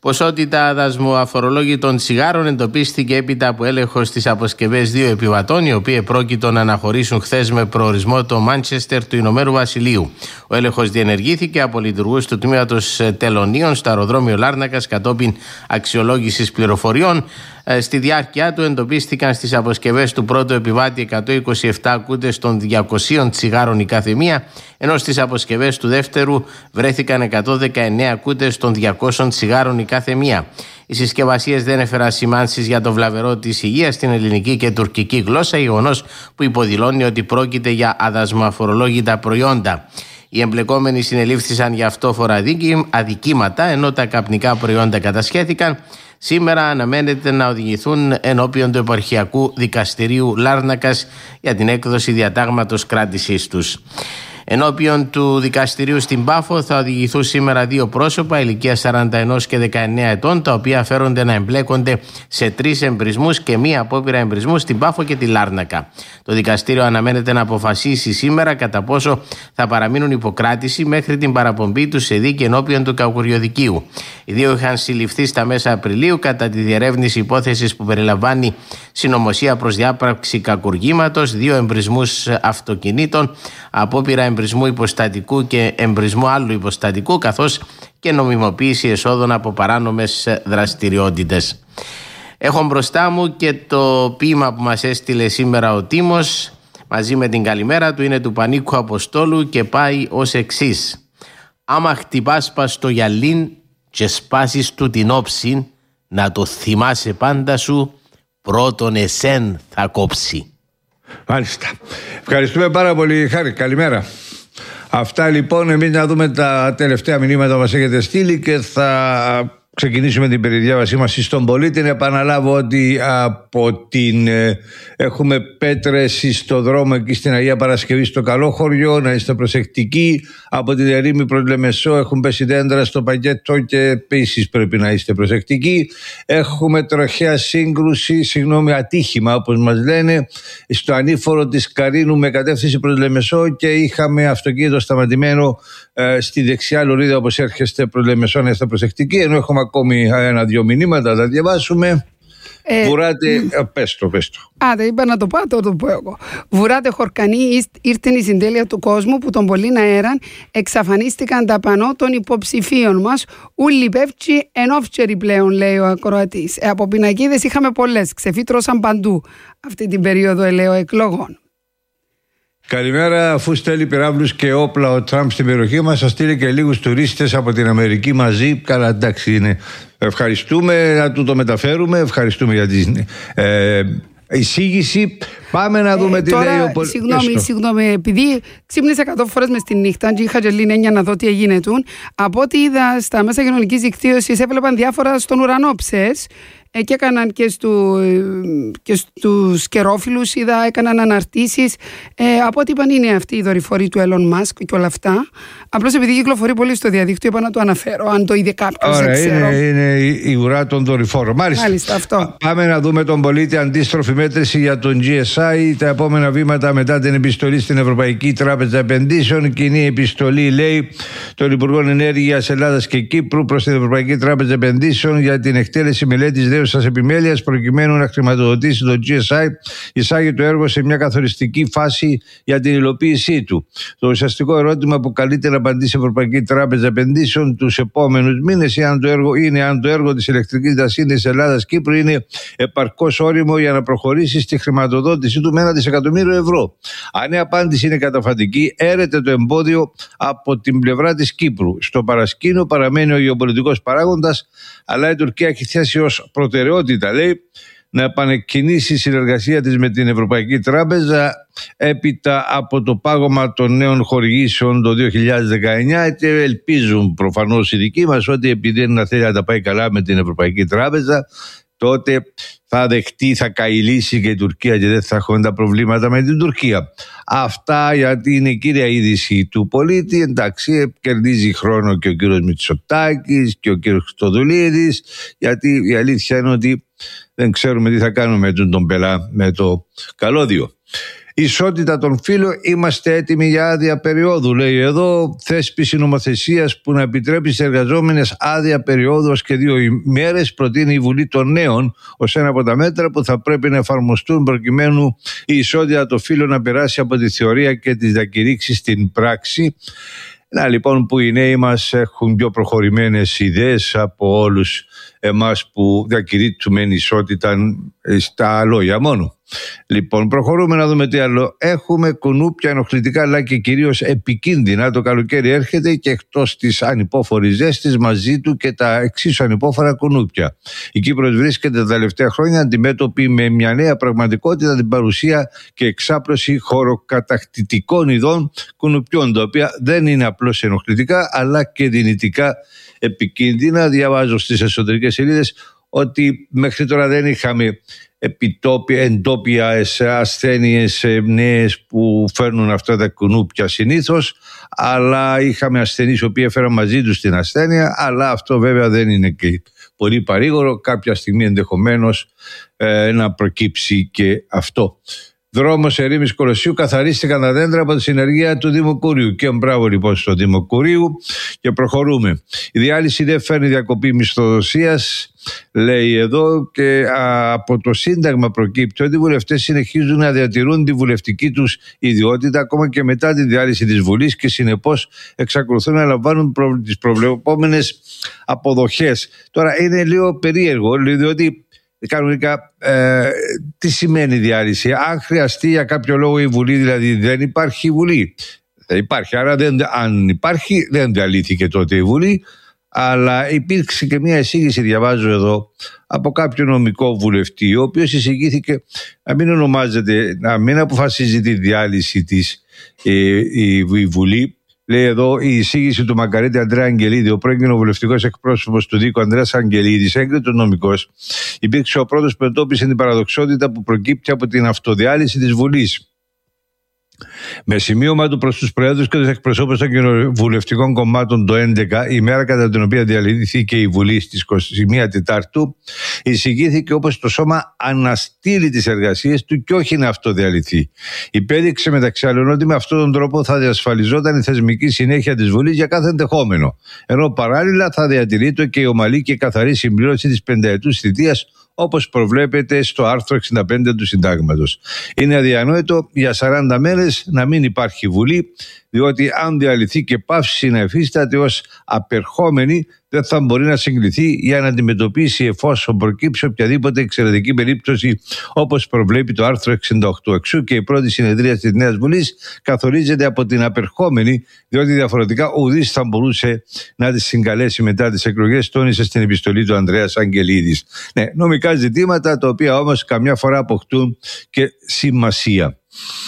[SPEAKER 14] Ποσότητα δασμοαφορολόγητων τσιγάρων εντοπίστηκε έπειτα από έλεγχο στις αποσκευές δύο επιβατών, οι οποίοι πρόκειτο να αναχωρήσουν χθες με προορισμό το Μάντσεστερ του Ηνωμένου Βασιλείου. Ο έλεγχος διενεργήθηκε από λειτουργούς του τμήματος τελωνίων στο αεροδρόμιο Λάρνακας κατόπιν αξιολόγησης πληροφοριών. Στη διάρκεια του εντοπίστηκαν στις αποσκευές του πρώτου επιβάτη εκατόν είκοσι επτά κούτες των διακοσίων τσιγάρων η κάθε μία, ενώ στις αποσκευές του δεύτερου βρέθηκαν εκατόν δεκαεννέα κούτες των διακόσιων τσιγάρων η κάθε μία. Οι συσκευασίες δεν έφεραν σημάνσεις για το βλαβερό της υγείας στην ελληνική και τουρκική γλώσσα, γεγονός που υποδηλώνει ότι πρόκειται για αδασμοαφορολόγητα προϊόντα. Οι εμπλεκόμενοι συνελήφθησαν για αυτόφορα αδικήματα, ενώ τα καπνικά προϊόντα κατασχέθηκαν. Σήμερα αναμένεται να οδηγηθούν ενώπιον του Επαρχιακού Δικαστηρίου Λάρνακας για την έκδοση διατάγματος κράτησής τους. Ενώπιον του δικαστηρίου στην Πάφο θα οδηγηθούν σήμερα δύο πρόσωπα ηλικία σαράντα ένα και δεκαεννέα ετών, τα οποία φέρονται να εμπλέκονται σε τρεις εμπρισμούς και μία απόπειρα εμπρισμού στην Πάφο και τη Λάρνακα. Το δικαστήριο αναμένεται να αποφασίσει σήμερα κατά πόσο θα παραμείνουν υποκράτηση μέχρι την παραπομπή τους σε δίκη ενώπιον του Κακουριοδικείου. Οι δύο είχαν συλληφθεί στα μέσα Απριλίου κατά τη διερεύνηση υπόθεσης που περιλαμβάνει συνωμοσία προς διάπραξη κακουργήματος, δύο εμπρισμούς αυτοκινήτων, απόπειρα εμπρισμού υποστατικού και εμπρισμού άλλου υποστατικού, καθώς και νομιμοποίηση εσόδων από παράνομες δραστηριότητες. Έχω μπροστά μου και το ποίημα που μας έστειλε σήμερα ο Τίμος μαζί με την καλημέρα του, είναι του Πανίκου Αποστόλου και πάει ως εξής: άμα χτυπάς πας στο γυαλίν και σπάσεις του την όψη, να το θυμάσαι πάντα σου, πρώτον εσέν θα κόψει.
[SPEAKER 11] Μάλιστα. Ευχαριστούμε πάρα πολύ, Χάρη. Καλημέρα. Αυτά λοιπόν. Εμείς να δούμε τα τελευταία μηνύματα που μας έχετε στείλει και θα ξεκινήσουμε την περιδιάβασή μας στον πολίτη. Να επαναλάβω ότι από την ε, έχουμε πέτρες στο δρόμο εκεί στην Αγία Παρασκευή στο Καλόχωριο, να είστε προσεκτικοί. Από την Ερήμη προς Λεμεσό έχουν πέσει δέντρα στο πακέτο και επίσης πρέπει να είστε προσεκτικοί. Έχουμε τροχαία σύγκρουση, συγγνώμη, ατύχημα όπως μας λένε, στο ανήφορο της Καρίνου με κατεύθυνση προς Λεμεσό και είχαμε αυτοκίνητο σταματημένο ε, στη δεξιά λωρίδα όπως έρχεστε προς Λεμεσό, να είστε προσεκτικοί. Ενώ έχουμε ακόμη ένα-δυο μηνύματα, θα τα διαβάσουμε. Ε, Βουράτε, ε, πες το, πες το.
[SPEAKER 12] Α, δεν είπα να το πω, το, το πω εγώ. Βουράτε χορκανή, ήρθε η συντέλεια του κόσμου που τον πολλήν αέραν εξαφανίστηκαν τα πανό των υποψηφίων μας. Ούλοι πεύτσι ενόφτσεροι πλέον, λέει ο ακροατής. Ε, από πινακίδες είχαμε πολλές, ξεφύτρωσαν παντού αυτή την περίοδο ελαιοεκλογών.
[SPEAKER 11] Καλημέρα. Αφού στέλνει πυράβλους και όπλα ο Τραμπ στην περιοχή μας, θα στείλει και λίγους τουρίστες από την Αμερική μαζί. Καλά, εντάξει είναι. Ευχαριστούμε, να του το μεταφέρουμε. Ευχαριστούμε για την ε, εισήγηση. Πάμε να δούμε ε, τι τώρα, λέει ο πολίτης.
[SPEAKER 12] Συγγνώμη, συγγνώμη, επειδή ξύπνησα εκατό φορές μες τη νύχτα και είχα και λίγη έννοια να δω τι έγινε τούν, από ό,τι είδα στα μέσα κοινωνικής δικτύωσης έβλεπαν διάφορα στον ουρανό ψες. Και έκαναν και, στου, και στους καιρόφιλους, είδα, έκαναν αναρτήσεις. Ε, από ό,τι είπαν είναι αυτή η δορυφορή του Elon Musk και όλα αυτά. Απλώς επειδή κυκλοφορεί πολύ στο διαδίκτυο, είπα να το αναφέρω. Αν το είδε κάποιος, δεν ξέρω.
[SPEAKER 11] Είναι, είναι η ουρά των δορυφόρων. Μάλιστα.
[SPEAKER 12] Μάλιστα, αυτό.
[SPEAKER 11] Πάμε να δούμε τον πολίτη. Αντίστροφη μέτρηση για τον τζι ες άι. Τα επόμενα βήματα μετά την επιστολή στην Ευρωπαϊκή Τράπεζα Επενδύσεων. Κοινή επιστολή, λέει, των Υπουργών Ενέργειας Ελλάδας και Κύπρου προς την Ευρωπαϊκή Τράπεζα Επενδύσεων για την εκτέλεση μελέτης δέουσας επιμέλειας προκειμένου να χρηματοδοτήσει το τζι ες άι, εισάγει το έργο σε μια καθοριστική φάση για την υλοποίησή του. Το ουσιαστικό ερώτημα που καλείται να απαντήσει η Ευρωπαϊκή Τράπεζα Επενδύσεων τους επόμενους μήνες είναι αν το έργο, είναι αν το έργο της ηλεκτρικής διασύνδεσης Ελλάδας-Κύπρου είναι επαρκώς όριμο για να προχωρήσει στη χρηματοδότησή του με ένα δισεκατομμύριο ευρώ. Αν η απάντηση είναι καταφατική, έρεται το εμπόδιο από την πλευρά της Κύπρου. Στο παρασκήνιο παραμένει ο γεωπολιτικός παράγοντας, αλλά η Τουρκία έχει θέσει ως προτεραιότητα, λέει, να επανεκκινήσει η συνεργασία της με την Ευρωπαϊκή Τράπεζα έπειτα από το πάγωμα των νέων χορηγήσεων το δύο χιλιάδες δεκαεννιά, και ελπίζουν προφανώς οι δικοί μας ότι επειδή είναι θέλει να τα πάει καλά με την Ευρωπαϊκή Τράπεζα, τότε θα δεχτεί, θα καηλήσει και η Τουρκία και δεν θα έχουν τα προβλήματα με την Τουρκία. Αυτά γιατί είναι η κύρια είδηση του πολίτη. Εντάξει, κερδίζει χρόνο και ο κύριος Μητσοτάκης και ο κύριος Χριστοδουλίδης, γιατί η αλήθεια είναι ότι δεν ξέρουμε τι θα κάνουμε με τον πελά, με το καλώδιο. Ισότητα των φύλων, είμαστε έτοιμοι για άδεια περίοδου. Λέει εδώ, θέσπιση νομοθεσίας που να επιτρέπει στις εργαζόμενες άδεια περίοδου ως και δύο ημέρες, προτείνει η Βουλή των Νέων ως ένα από τα μέτρα που θα πρέπει να εφαρμοστούν προκειμένου η ισότητα των φύλων να περάσει από τη θεωρία και τις διακηρύξεις στην πράξη. Να λοιπόν που οι νέοι μας έχουν πιο προχωρημένες ιδέες από όλους εμάς που διακηρύττουμε ισότητα στα λόγια μόνο. Λοιπόν, προχωρούμε να δούμε τι άλλο. Έχουμε κουνούπια ενοχλητικά αλλά και κυρίως επικίνδυνα. Το καλοκαίρι έρχεται και εκτός της ανυπόφορης ζέστης μαζί του και τα εξίσου ανυπόφορα κουνούπια. Η Κύπρος βρίσκεται τα τελευταία χρόνια αντιμέτωπη με μια νέα πραγματικότητα, την παρουσία και εξάπλωση χωροκατακτητικών ειδών κουνουπιών, τα οποία δεν είναι απλώς ενοχλητικά αλλά και δυνητικά επικίνδυνα. Διαβάζω στις εσωτερικές σελίδες ότι μέχρι τώρα δεν είχαμε επιτόπια, εντόπια ασθένειες νέες που φέρνουν αυτά τα κουνούπια συνήθως, αλλά είχαμε ασθενείς οι οποίοι έφεραν μαζί τους την ασθένεια, αλλά αυτό βέβαια δεν είναι και πολύ παρήγορο, κάποια στιγμή ενδεχομένως ε, να προκύψει και αυτό. Δρόμος Ερήμης Κολοσσίου, καθαρίστηκαν τα δέντρα από τη συνεργεία του Δήμου Κούριου. Και μπράβο λοιπόν στο Δήμο Κουρίου και προχωρούμε. Η διάλυση δεν φέρνει διακοπή μισθοδοσίας, λέει εδώ, και α, από το Σύνταγμα προκύπτει ότι οι βουλευτές συνεχίζουν να διατηρούν τη βουλευτική τους ιδιότητα ακόμα και μετά τη διάλυση της Βουλής και συνεπώς εξακολουθούν να λαμβάνουν προ, τις προβλεπόμενες αποδοχές. Τώρα είναι λίγο περίεργο, διότι κανονικά ε, τι σημαίνει διάλυση? Αν χρειαστεί για κάποιο λόγο η Βουλή, δηλαδή δεν υπάρχει Βουλή, δεν υπάρχει, άρα δεν, αν υπάρχει δεν διαλύθηκε τότε η Βουλή, αλλά υπήρξε και μια εισήγηση, διαβάζω εδώ, από κάποιο νομικό βουλευτή, ο οποίος εισηγήθηκε να μην ονομάζεται, να μην αποφασίζει τη διάλυση της ε, η, η Βουλή. Λέει εδώ η εισήγηση του Μακαρίτη Ανδρέα Αγγελίδη, ο πρώην κοινοβουλευτικός εκπρόσωπος του Δίκου Ανδρέας Αγγελίδης, έγκριτος νομικός, υπήρξε ο πρώτος που εντόπισε την παραδοξότητα που προκύπτει από την αυτοδιάλυση της Βουλής. Με σημείωμα του προς τους προέδρους και τους εκπροσώπους των κοινοβουλευτικών κομμάτων το έντεκα, η μέρα κατά την οποία διαλύθηκε η Βουλή στις είκοσι μία Τετάρτου, εισηγήθηκε όπως το σώμα αναστείλει τις εργασίες του και όχι να αυτοδιαλυθεί. Υπέδειξε μεταξύ άλλων ότι με αυτόν τον τρόπο θα διασφαλιζόταν η θεσμική συνέχεια της Βουλής για κάθε ενδεχόμενο, ενώ παράλληλα θα διατηρείται και η ομαλή και καθαρή συμπλήρωση της πενταετούς θητείας, όπως προβλέπεται στο άρθρο εξήντα πέντε του Συντάγματος. Είναι αδιανόητο για σαράντα μέρες να μην υπάρχει Βουλή, διότι αν διαλυθεί και πάυσει να εφίσταται ως απερχόμενη, δεν θα μπορεί να συγκληθεί για να αντιμετωπίσει εφόσον προκύψει οποιαδήποτε εξαιρετική περίπτωση, όπως προβλέπει το άρθρο εξήντα οκτώ. Εξού και η πρώτη συνεδρία της Νέας Βουλής καθορίζεται από την απερχόμενη, διότι διαφορετικά ουδής θα μπορούσε να τη συγκαλέσει μετά τις εκλογές, τόνισε στην επιστολή του Ανδρέας Αγγελίδης. Ναι, νομικά ζητήματα τα οποία όμως καμιά φορά αποκτούν και σημασία.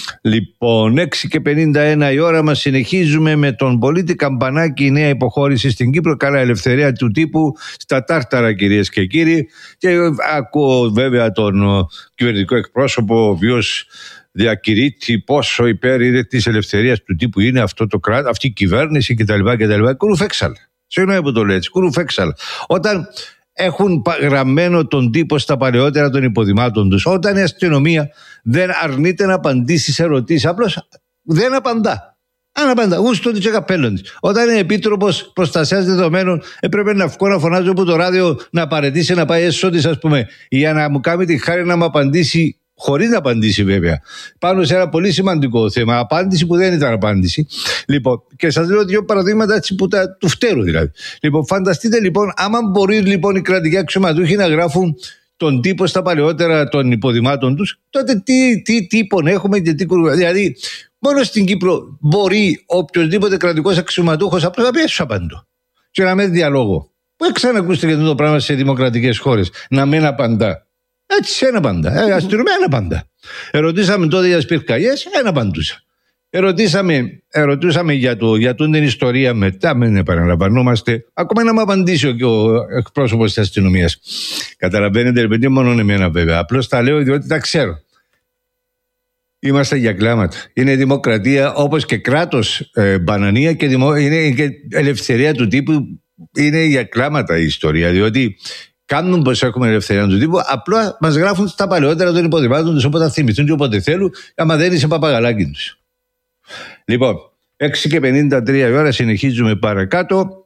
[SPEAKER 11] Λοιπόν, έξι και πενήντα ένα η ώρα μας, συνεχίζουμε με τον πολίτη Καμπανάκη, η νέα υποχώρηση στην Κύπρο. Καλά, ελευθερία του τύπου στα τάρταρα, κυρίες και κύριοι. Και ακούω βέβαια τον κυβερνητικό εκπρόσωπο, ο οποίος διακηρύττει πόσο υπέρ είναι της ελευθερίας του τύπου είναι αυτό το κράτος, αυτή η κυβέρνηση κτλ. κτλ. Κουρουφέξαλ. Συγγνώμη που το λέω έτσι, κουρουφέξαλ. Όταν έχουν γραμμένο τον τύπο στα παλαιότερα των υποδημάτων τους, όταν η αστυνομία δεν αρνείται να απαντήσει σε ερωτήσεις, απλώς δεν απαντά. Αν απαντά, γούστο της καπέλων της. Όταν είναι επίτροπος προστασίας δεδομένων, έπρεπε να βγω να φωνάζω από το ράδιο να παραιτήσει, να πάει έσω της, ας πούμε, για να μου κάνει τη χάρη να μου απαντήσει, χωρίς να απαντήσει βέβαια, πάνω σε ένα πολύ σημαντικό θέμα. Απάντηση που δεν ήταν απάντηση. Λοιπόν, και σας λέω δύο παραδείγματα έτσι που τα, του φτέρου δηλαδή. Λοιπόν, φανταστείτε λοιπόν, άμα μπορεί λοιπόν οι κρατικοί αξιωματούχοι να γράφουν τον τύπο στα παλαιότερα των υποδημάτων τους, τότε τι, τι τύπον έχουμε και τι κουρβά. Δηλαδή, μόνο στην Κύπρο μπορεί οποιοδήποτε κρατικός αξιωματούχος απλώς να πει έσω απαντώ. Και να μην διαλόγω. Πού ξανακούστηκε αυτό το πράγμα σε δημοκρατικές χώρες, να μην απαντά. Έτσι, ένα πάντα. Ε, αστυνομία, ένα πάντα. Ερωτήσαμε τότε για τις πυρκαγιές, ένα απαντούσα. Ερωτήσαμε, ερωτήσαμε για, το, για την ιστορία μετά, μην επαναλαμβανόμαστε. Ακόμα να μου απαντήσει και ο εκπρόσωπος της αστυνομίας. Καταλαβαίνετε, ρε παιδί, μόνο εμένα βέβαια. Απλώς τα λέω διότι τα ξέρω. Είμαστε για κλάματα. Είναι δημοκρατία όπως και κράτος, ε, μπανανία και, δημο, είναι και ελευθερία του τύπου. Είναι για κλάματα η ιστορία, διότι κάνουν πως έχουμε ελευθερία του τύπου, απλά μας γράφουν στα παλαιότερα των υποδημάτων τους όποτε θυμηθούν και όποτε θέλουν, άμα δεν είσαι παπαγαλάκι τους. Λοιπόν, έξι και πενήντα τρία η ώρα, συνεχίζουμε παρακάτω.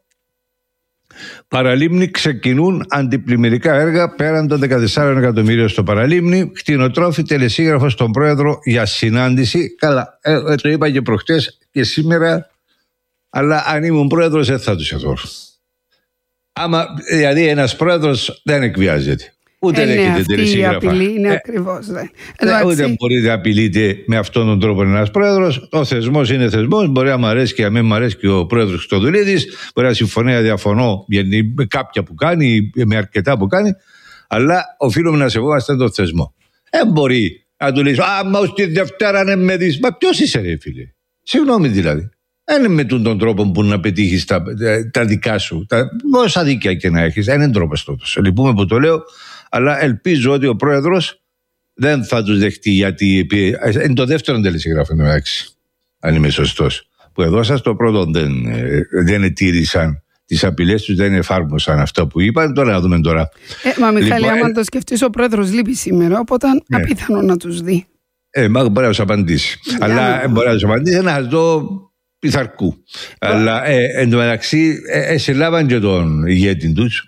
[SPEAKER 11] Παραλίμνη ξεκινούν αντιπλημμυρικά έργα πέραν των δεκατεσσάρων εκατομμύριων στο Παραλίμνη. Κτηνοτρόφοι τελεσίγραφο στον πρόεδρο για συνάντηση. Καλά, ε, το είπα και προχτές και σήμερα, αλλά αν ήμουν πρόεδρος δεν θα τους εθώρω. Άμα, δηλαδή ένας πρόεδρος δεν εκβιάζεται. Ούτε
[SPEAKER 12] ε,
[SPEAKER 11] δέχεται τελεσίγραφα.
[SPEAKER 12] Αυτή η απειλή είναι
[SPEAKER 11] ε,
[SPEAKER 12] ακριβώς. Ναι.
[SPEAKER 11] Ε, ούτε μπορείτε να απειλείτε με αυτόν τον τρόπο ένας πρόεδρος. Ο θεσμός είναι θεσμός. Μπορεί να μ' αρέσει και να μην μ' αρέσει και ο πρόεδρος Χριστοδουλίδης. Μπορεί να συμφωνεί, να διαφωνώ με κάποια που κάνει, με αρκετά που κάνει. Αλλά οφείλουμε να σεβόμαστε τον θεσμό. Δεν μπορεί να του λέει, α, μα ως τη Δευτέρα είναι με δεις. Μα ποιος είσαι, ρε φίλε. Συγγνώμη δηλαδή. Δεν είναι με τον τρόπο που να πετύχεις τα, τα δικά σου. Τα, όσα δίκαια και να έχεις. Δεν είναι τρόπος τότος. Λυπούμε που το λέω. Αλλά ελπίζω ότι ο πρόεδρος δεν θα τους δεχτεί, γιατί είναι το δεύτερο τελεσίγραφο εντάξει, αν είμαι σωστός, που εδώ σας το πρώτο δεν, δεν ετήρησαν τις απειλές τους, δεν εφάρμοσαν αυτά που είπαν. Τώρα να δούμε τώρα.
[SPEAKER 12] Ε, μα Μιχάλη,
[SPEAKER 11] λοιπόν,
[SPEAKER 12] άμα ε... το σκεφτείς, ο πρόεδρος λείπει σήμερα, οπότε ναι. Απίθανο να τους δει.
[SPEAKER 11] Ε, μα μπορεί να τους απαντήσει. Για αλλά μπορεί να τους απαντήσει, να δω πειθαρκού. Αλλά ε, εν τω μεταξύ, ε, ε, συλλάβαν και τον ηγέτη τους,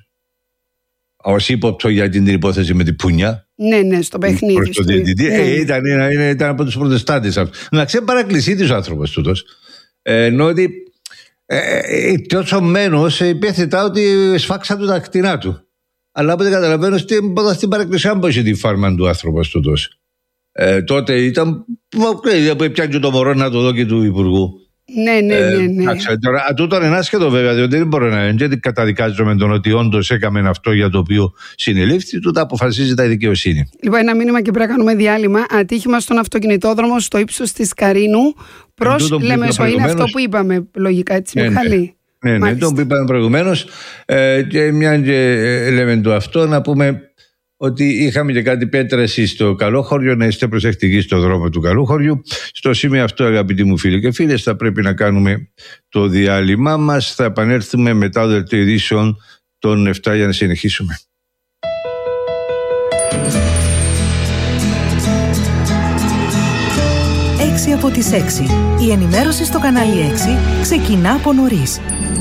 [SPEAKER 11] ως ύποπτο για την υπόθεση με την πουνιά.
[SPEAKER 12] Ναι, ναι, στο παιχνίδι.
[SPEAKER 11] Στο διαιτητή. Ναι. Ε, ήταν, ήταν, ήταν από τους προτεστάντες αυτούς. Να ξέρει παρακλεισίτης ο άνθρωπος τούτος. Ε, ενώ ότι ε, ε, τόσο μένος υπέθετα ότι σφάξαν του τα κτηνά του. Αλλά από ό,τι καταλαβαίνω στην παρακλεισιά που είχε τη φάρμα του άνθρωπος τούτος. Ε, τότε ήταν που πιάνει το μωρό να το δω και του Υπουργού.
[SPEAKER 12] Ναι, ναι, ναι. ναι.
[SPEAKER 11] Ε, τώρα, τούτο είναι άσχετο βέβαια, διότι δεν μπορώ να είναι. Καταδικάζομαι τον ότι όντως έκαμε αυτό για το οποίο συνελήφθη, τούτα αποφασίζει τα δικαιοσύνη.
[SPEAKER 12] Λοιπόν, ένα μήνυμα και πρέπει να κάνουμε διάλειμμα. Ατύχημα στον αυτοκινητόδρομο στο ύψος της Καρίνου προς Λεμεσό. Είναι αυτό που είπαμε λογικά, έτσι,
[SPEAKER 11] ναι,
[SPEAKER 12] Μιχάλη.
[SPEAKER 11] Ναι, ναι, ναι, το που είπαμε προηγουμένως. Ε, και μια και λέμε το αυτό, να πούμε ότι είχαμε και κάτι πέτρεση στο Καλόχωριο, να είστε προσεκτικοί στο δρόμο του Καλόχωριου. Στο σημείο αυτό, αγαπητοί μου φίλοι και φίλες, θα πρέπει να κάνουμε το διάλειμμά μας. Θα επανέλθουμε μετά το δελτίο ειδήσεων των επτά για να συνεχίσουμε.
[SPEAKER 8] έξι από τις έξι. Η ενημέρωση στο κανάλι έξι ξεκινά από νωρίς.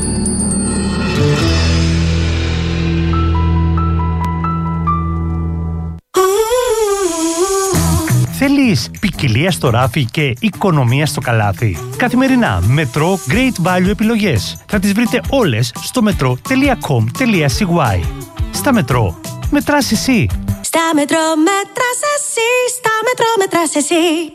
[SPEAKER 16] Θέλεις ποικιλία στο ράφι και οικονομία στο καλάθι? Καθημερινά Μετρό Great Value επιλογές. Θα τις βρείτε όλες στο μετρό τελεία κομ τελεία σι γουάι. Στα Μετρό, μετράς εσύ.
[SPEAKER 10] Στα Μετρό μετράς εσύ. Στα Μετρό μετράς εσύ.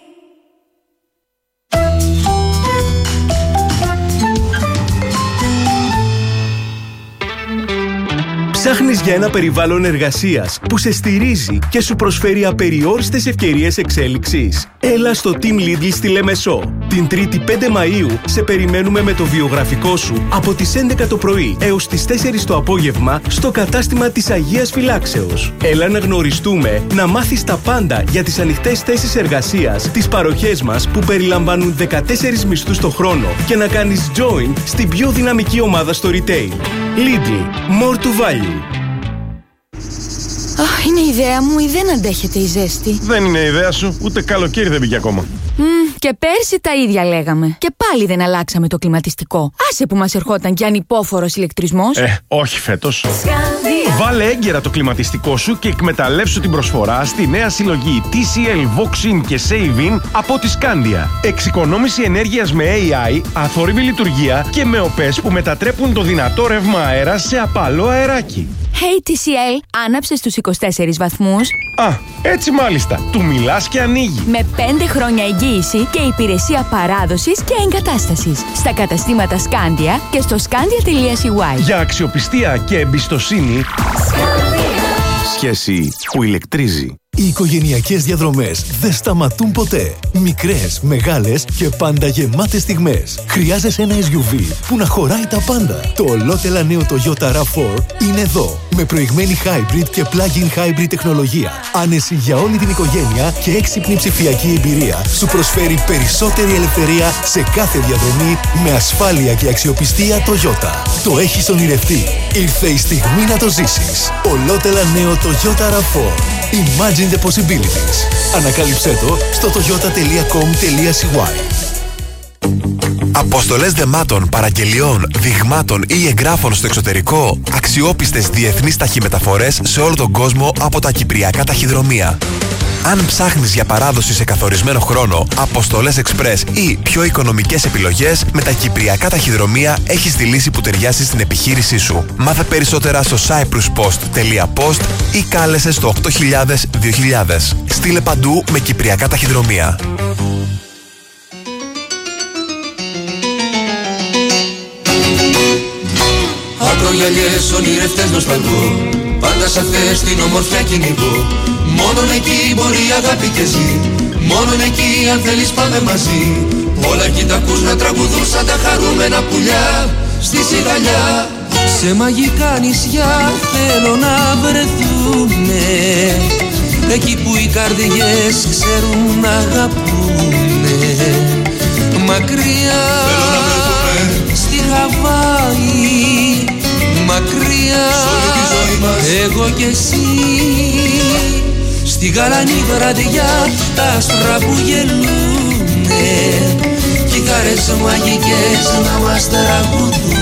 [SPEAKER 1] Ψάχνεις για ένα περιβάλλον εργασίας που σε στηρίζει και σου προσφέρει απεριόριστες ευκαιρίες εξέλιξης? Έλα στο Team Lidl στη Λεμεσό. Την Τρίτη πέντε Μαΐου σε περιμένουμε με το βιογραφικό σου από τις έντεκα το πρωί έως τις τέσσερις το απόγευμα στο κατάστημα της Αγίας Φυλάξεως. Έλα να γνωριστούμε, να μάθεις τα πάντα για τις ανοιχτές θέσεις εργασίας, τις παροχές μας που περιλαμβάνουν δεκατέσσερις μισθούς το χρόνο και να κάνεις join στην πιο δυναμική ομάδα στο retail. Lidl. More to value.
[SPEAKER 15] Αχ, είναι ιδέα μου ή δεν αντέχεται η ζέστη?
[SPEAKER 17] Δεν είναι ιδέα σου, ούτε καλοκαίρι δεν πήγε ακόμα.
[SPEAKER 15] Mm, και πέρσι τα ίδια λέγαμε. Και πάλι δεν αλλάξαμε το κλιματιστικό. Άσε που μας ερχόταν κι ανυπόφορος ηλεκτρισμός.
[SPEAKER 17] Ε, όχι φέτος. Βάλε έγκαιρα το κλιματιστικό σου και εκμεταλλεύσου την προσφορά στη νέα συλλογή τι σι ελ Voxin και Save-In από τη Scandia. Εξοικονόμηση ενέργειας με έι άι, αθόρυβη λειτουργία και με οπές που μετατρέπουν το δυνατό ρεύμα αέρα σε απαλό αεράκι.
[SPEAKER 15] Hey τι σι ελ, άναψε στους είκοσι τέσσερις βαθμούς.
[SPEAKER 17] Α, έτσι μάλιστα. Του μιλάς και ανοίγει.
[SPEAKER 15] Με πέντε χρόνια εγγύηση και υπηρεσία παράδοσης και εγκατάστασης. Στα καταστήματα Scandia και στο scandia τελεία σι γουάι.
[SPEAKER 17] Για αξιοπιστία και εμπιστοσύνη.
[SPEAKER 18] Σχέση που ηλεκτρίζει. Οι οικογενειακές διαδρομές δεν σταματούν ποτέ. Μικρές, μεγάλες και πάντα γεμάτες στιγμές. Χρειάζεσαι ένα ες γιου βι που να χωράει τα πάντα. Το ολότελα νέο Toyota ραβ φορ είναι εδώ. Με προηγμένη hybrid και plug-in hybrid τεχνολογία. Άνεση για όλη την οικογένεια και έξυπνη ψηφιακή εμπειρία. Σου προσφέρει περισσότερη ελευθερία σε κάθε διαδρομή με ασφάλεια και αξιοπιστία Toyota. Το έχεις ονειρευτεί. Ήρθε η στιγμή να το ζήσεις. Ολότελα νέο Toyota ραβ φορ. Imagine the possibilities. Ανακάλυψέ το στο toyota τελεία com τελεία σι γουάι.
[SPEAKER 19] Αποστολές δεμάτων, παραγγελιών, δειγμάτων ή εγγράφων στο εξωτερικό. Αξιόπιστες διεθνείς ταχυμεταφορές σε όλο τον κόσμο από τα κυπριακά ταχυδρομεία. Αν ψάχνεις για παράδοση σε καθορισμένο χρόνο, αποστολές εξπρές ή πιο οικονομικές επιλογές, με τα κυπριακά ταχυδρομεία έχεις τη λύση που ταιριάζει στην επιχείρησή σου. Μάθε περισσότερα στο cyprus post τελεία post ή κάλεσε στο οκτώ χιλιάδες δύο χιλιάδες. Στείλε παντού με κυπριακά ταχυδρομεία.
[SPEAKER 20] Ακρογιαλιές, ονειρευτές νοσταλγώ, πάντα σ' αυτές την ομορφιά κυνηγώ. Μόνον εκεί μπορεί η αγάπη και ζει, μόνον εκεί αν θέλεις πάμε μαζί. Όλα εκεί τα ακούς να τραγουδούν σαν τα χαρούμενα πουλιά στη σιγαλιά. Σε μαγικά νησιά θέλω να βρεθούμε, εκεί που οι καρδιές ξέρουν να αγαπούνε. Μακριά στη Χαβάη, μακριά εγώ κι εσύ, στη γαλανή βραδιά τα άστρα που γελούνε κι οι χαρές μαγικές να μας τραγουδούν.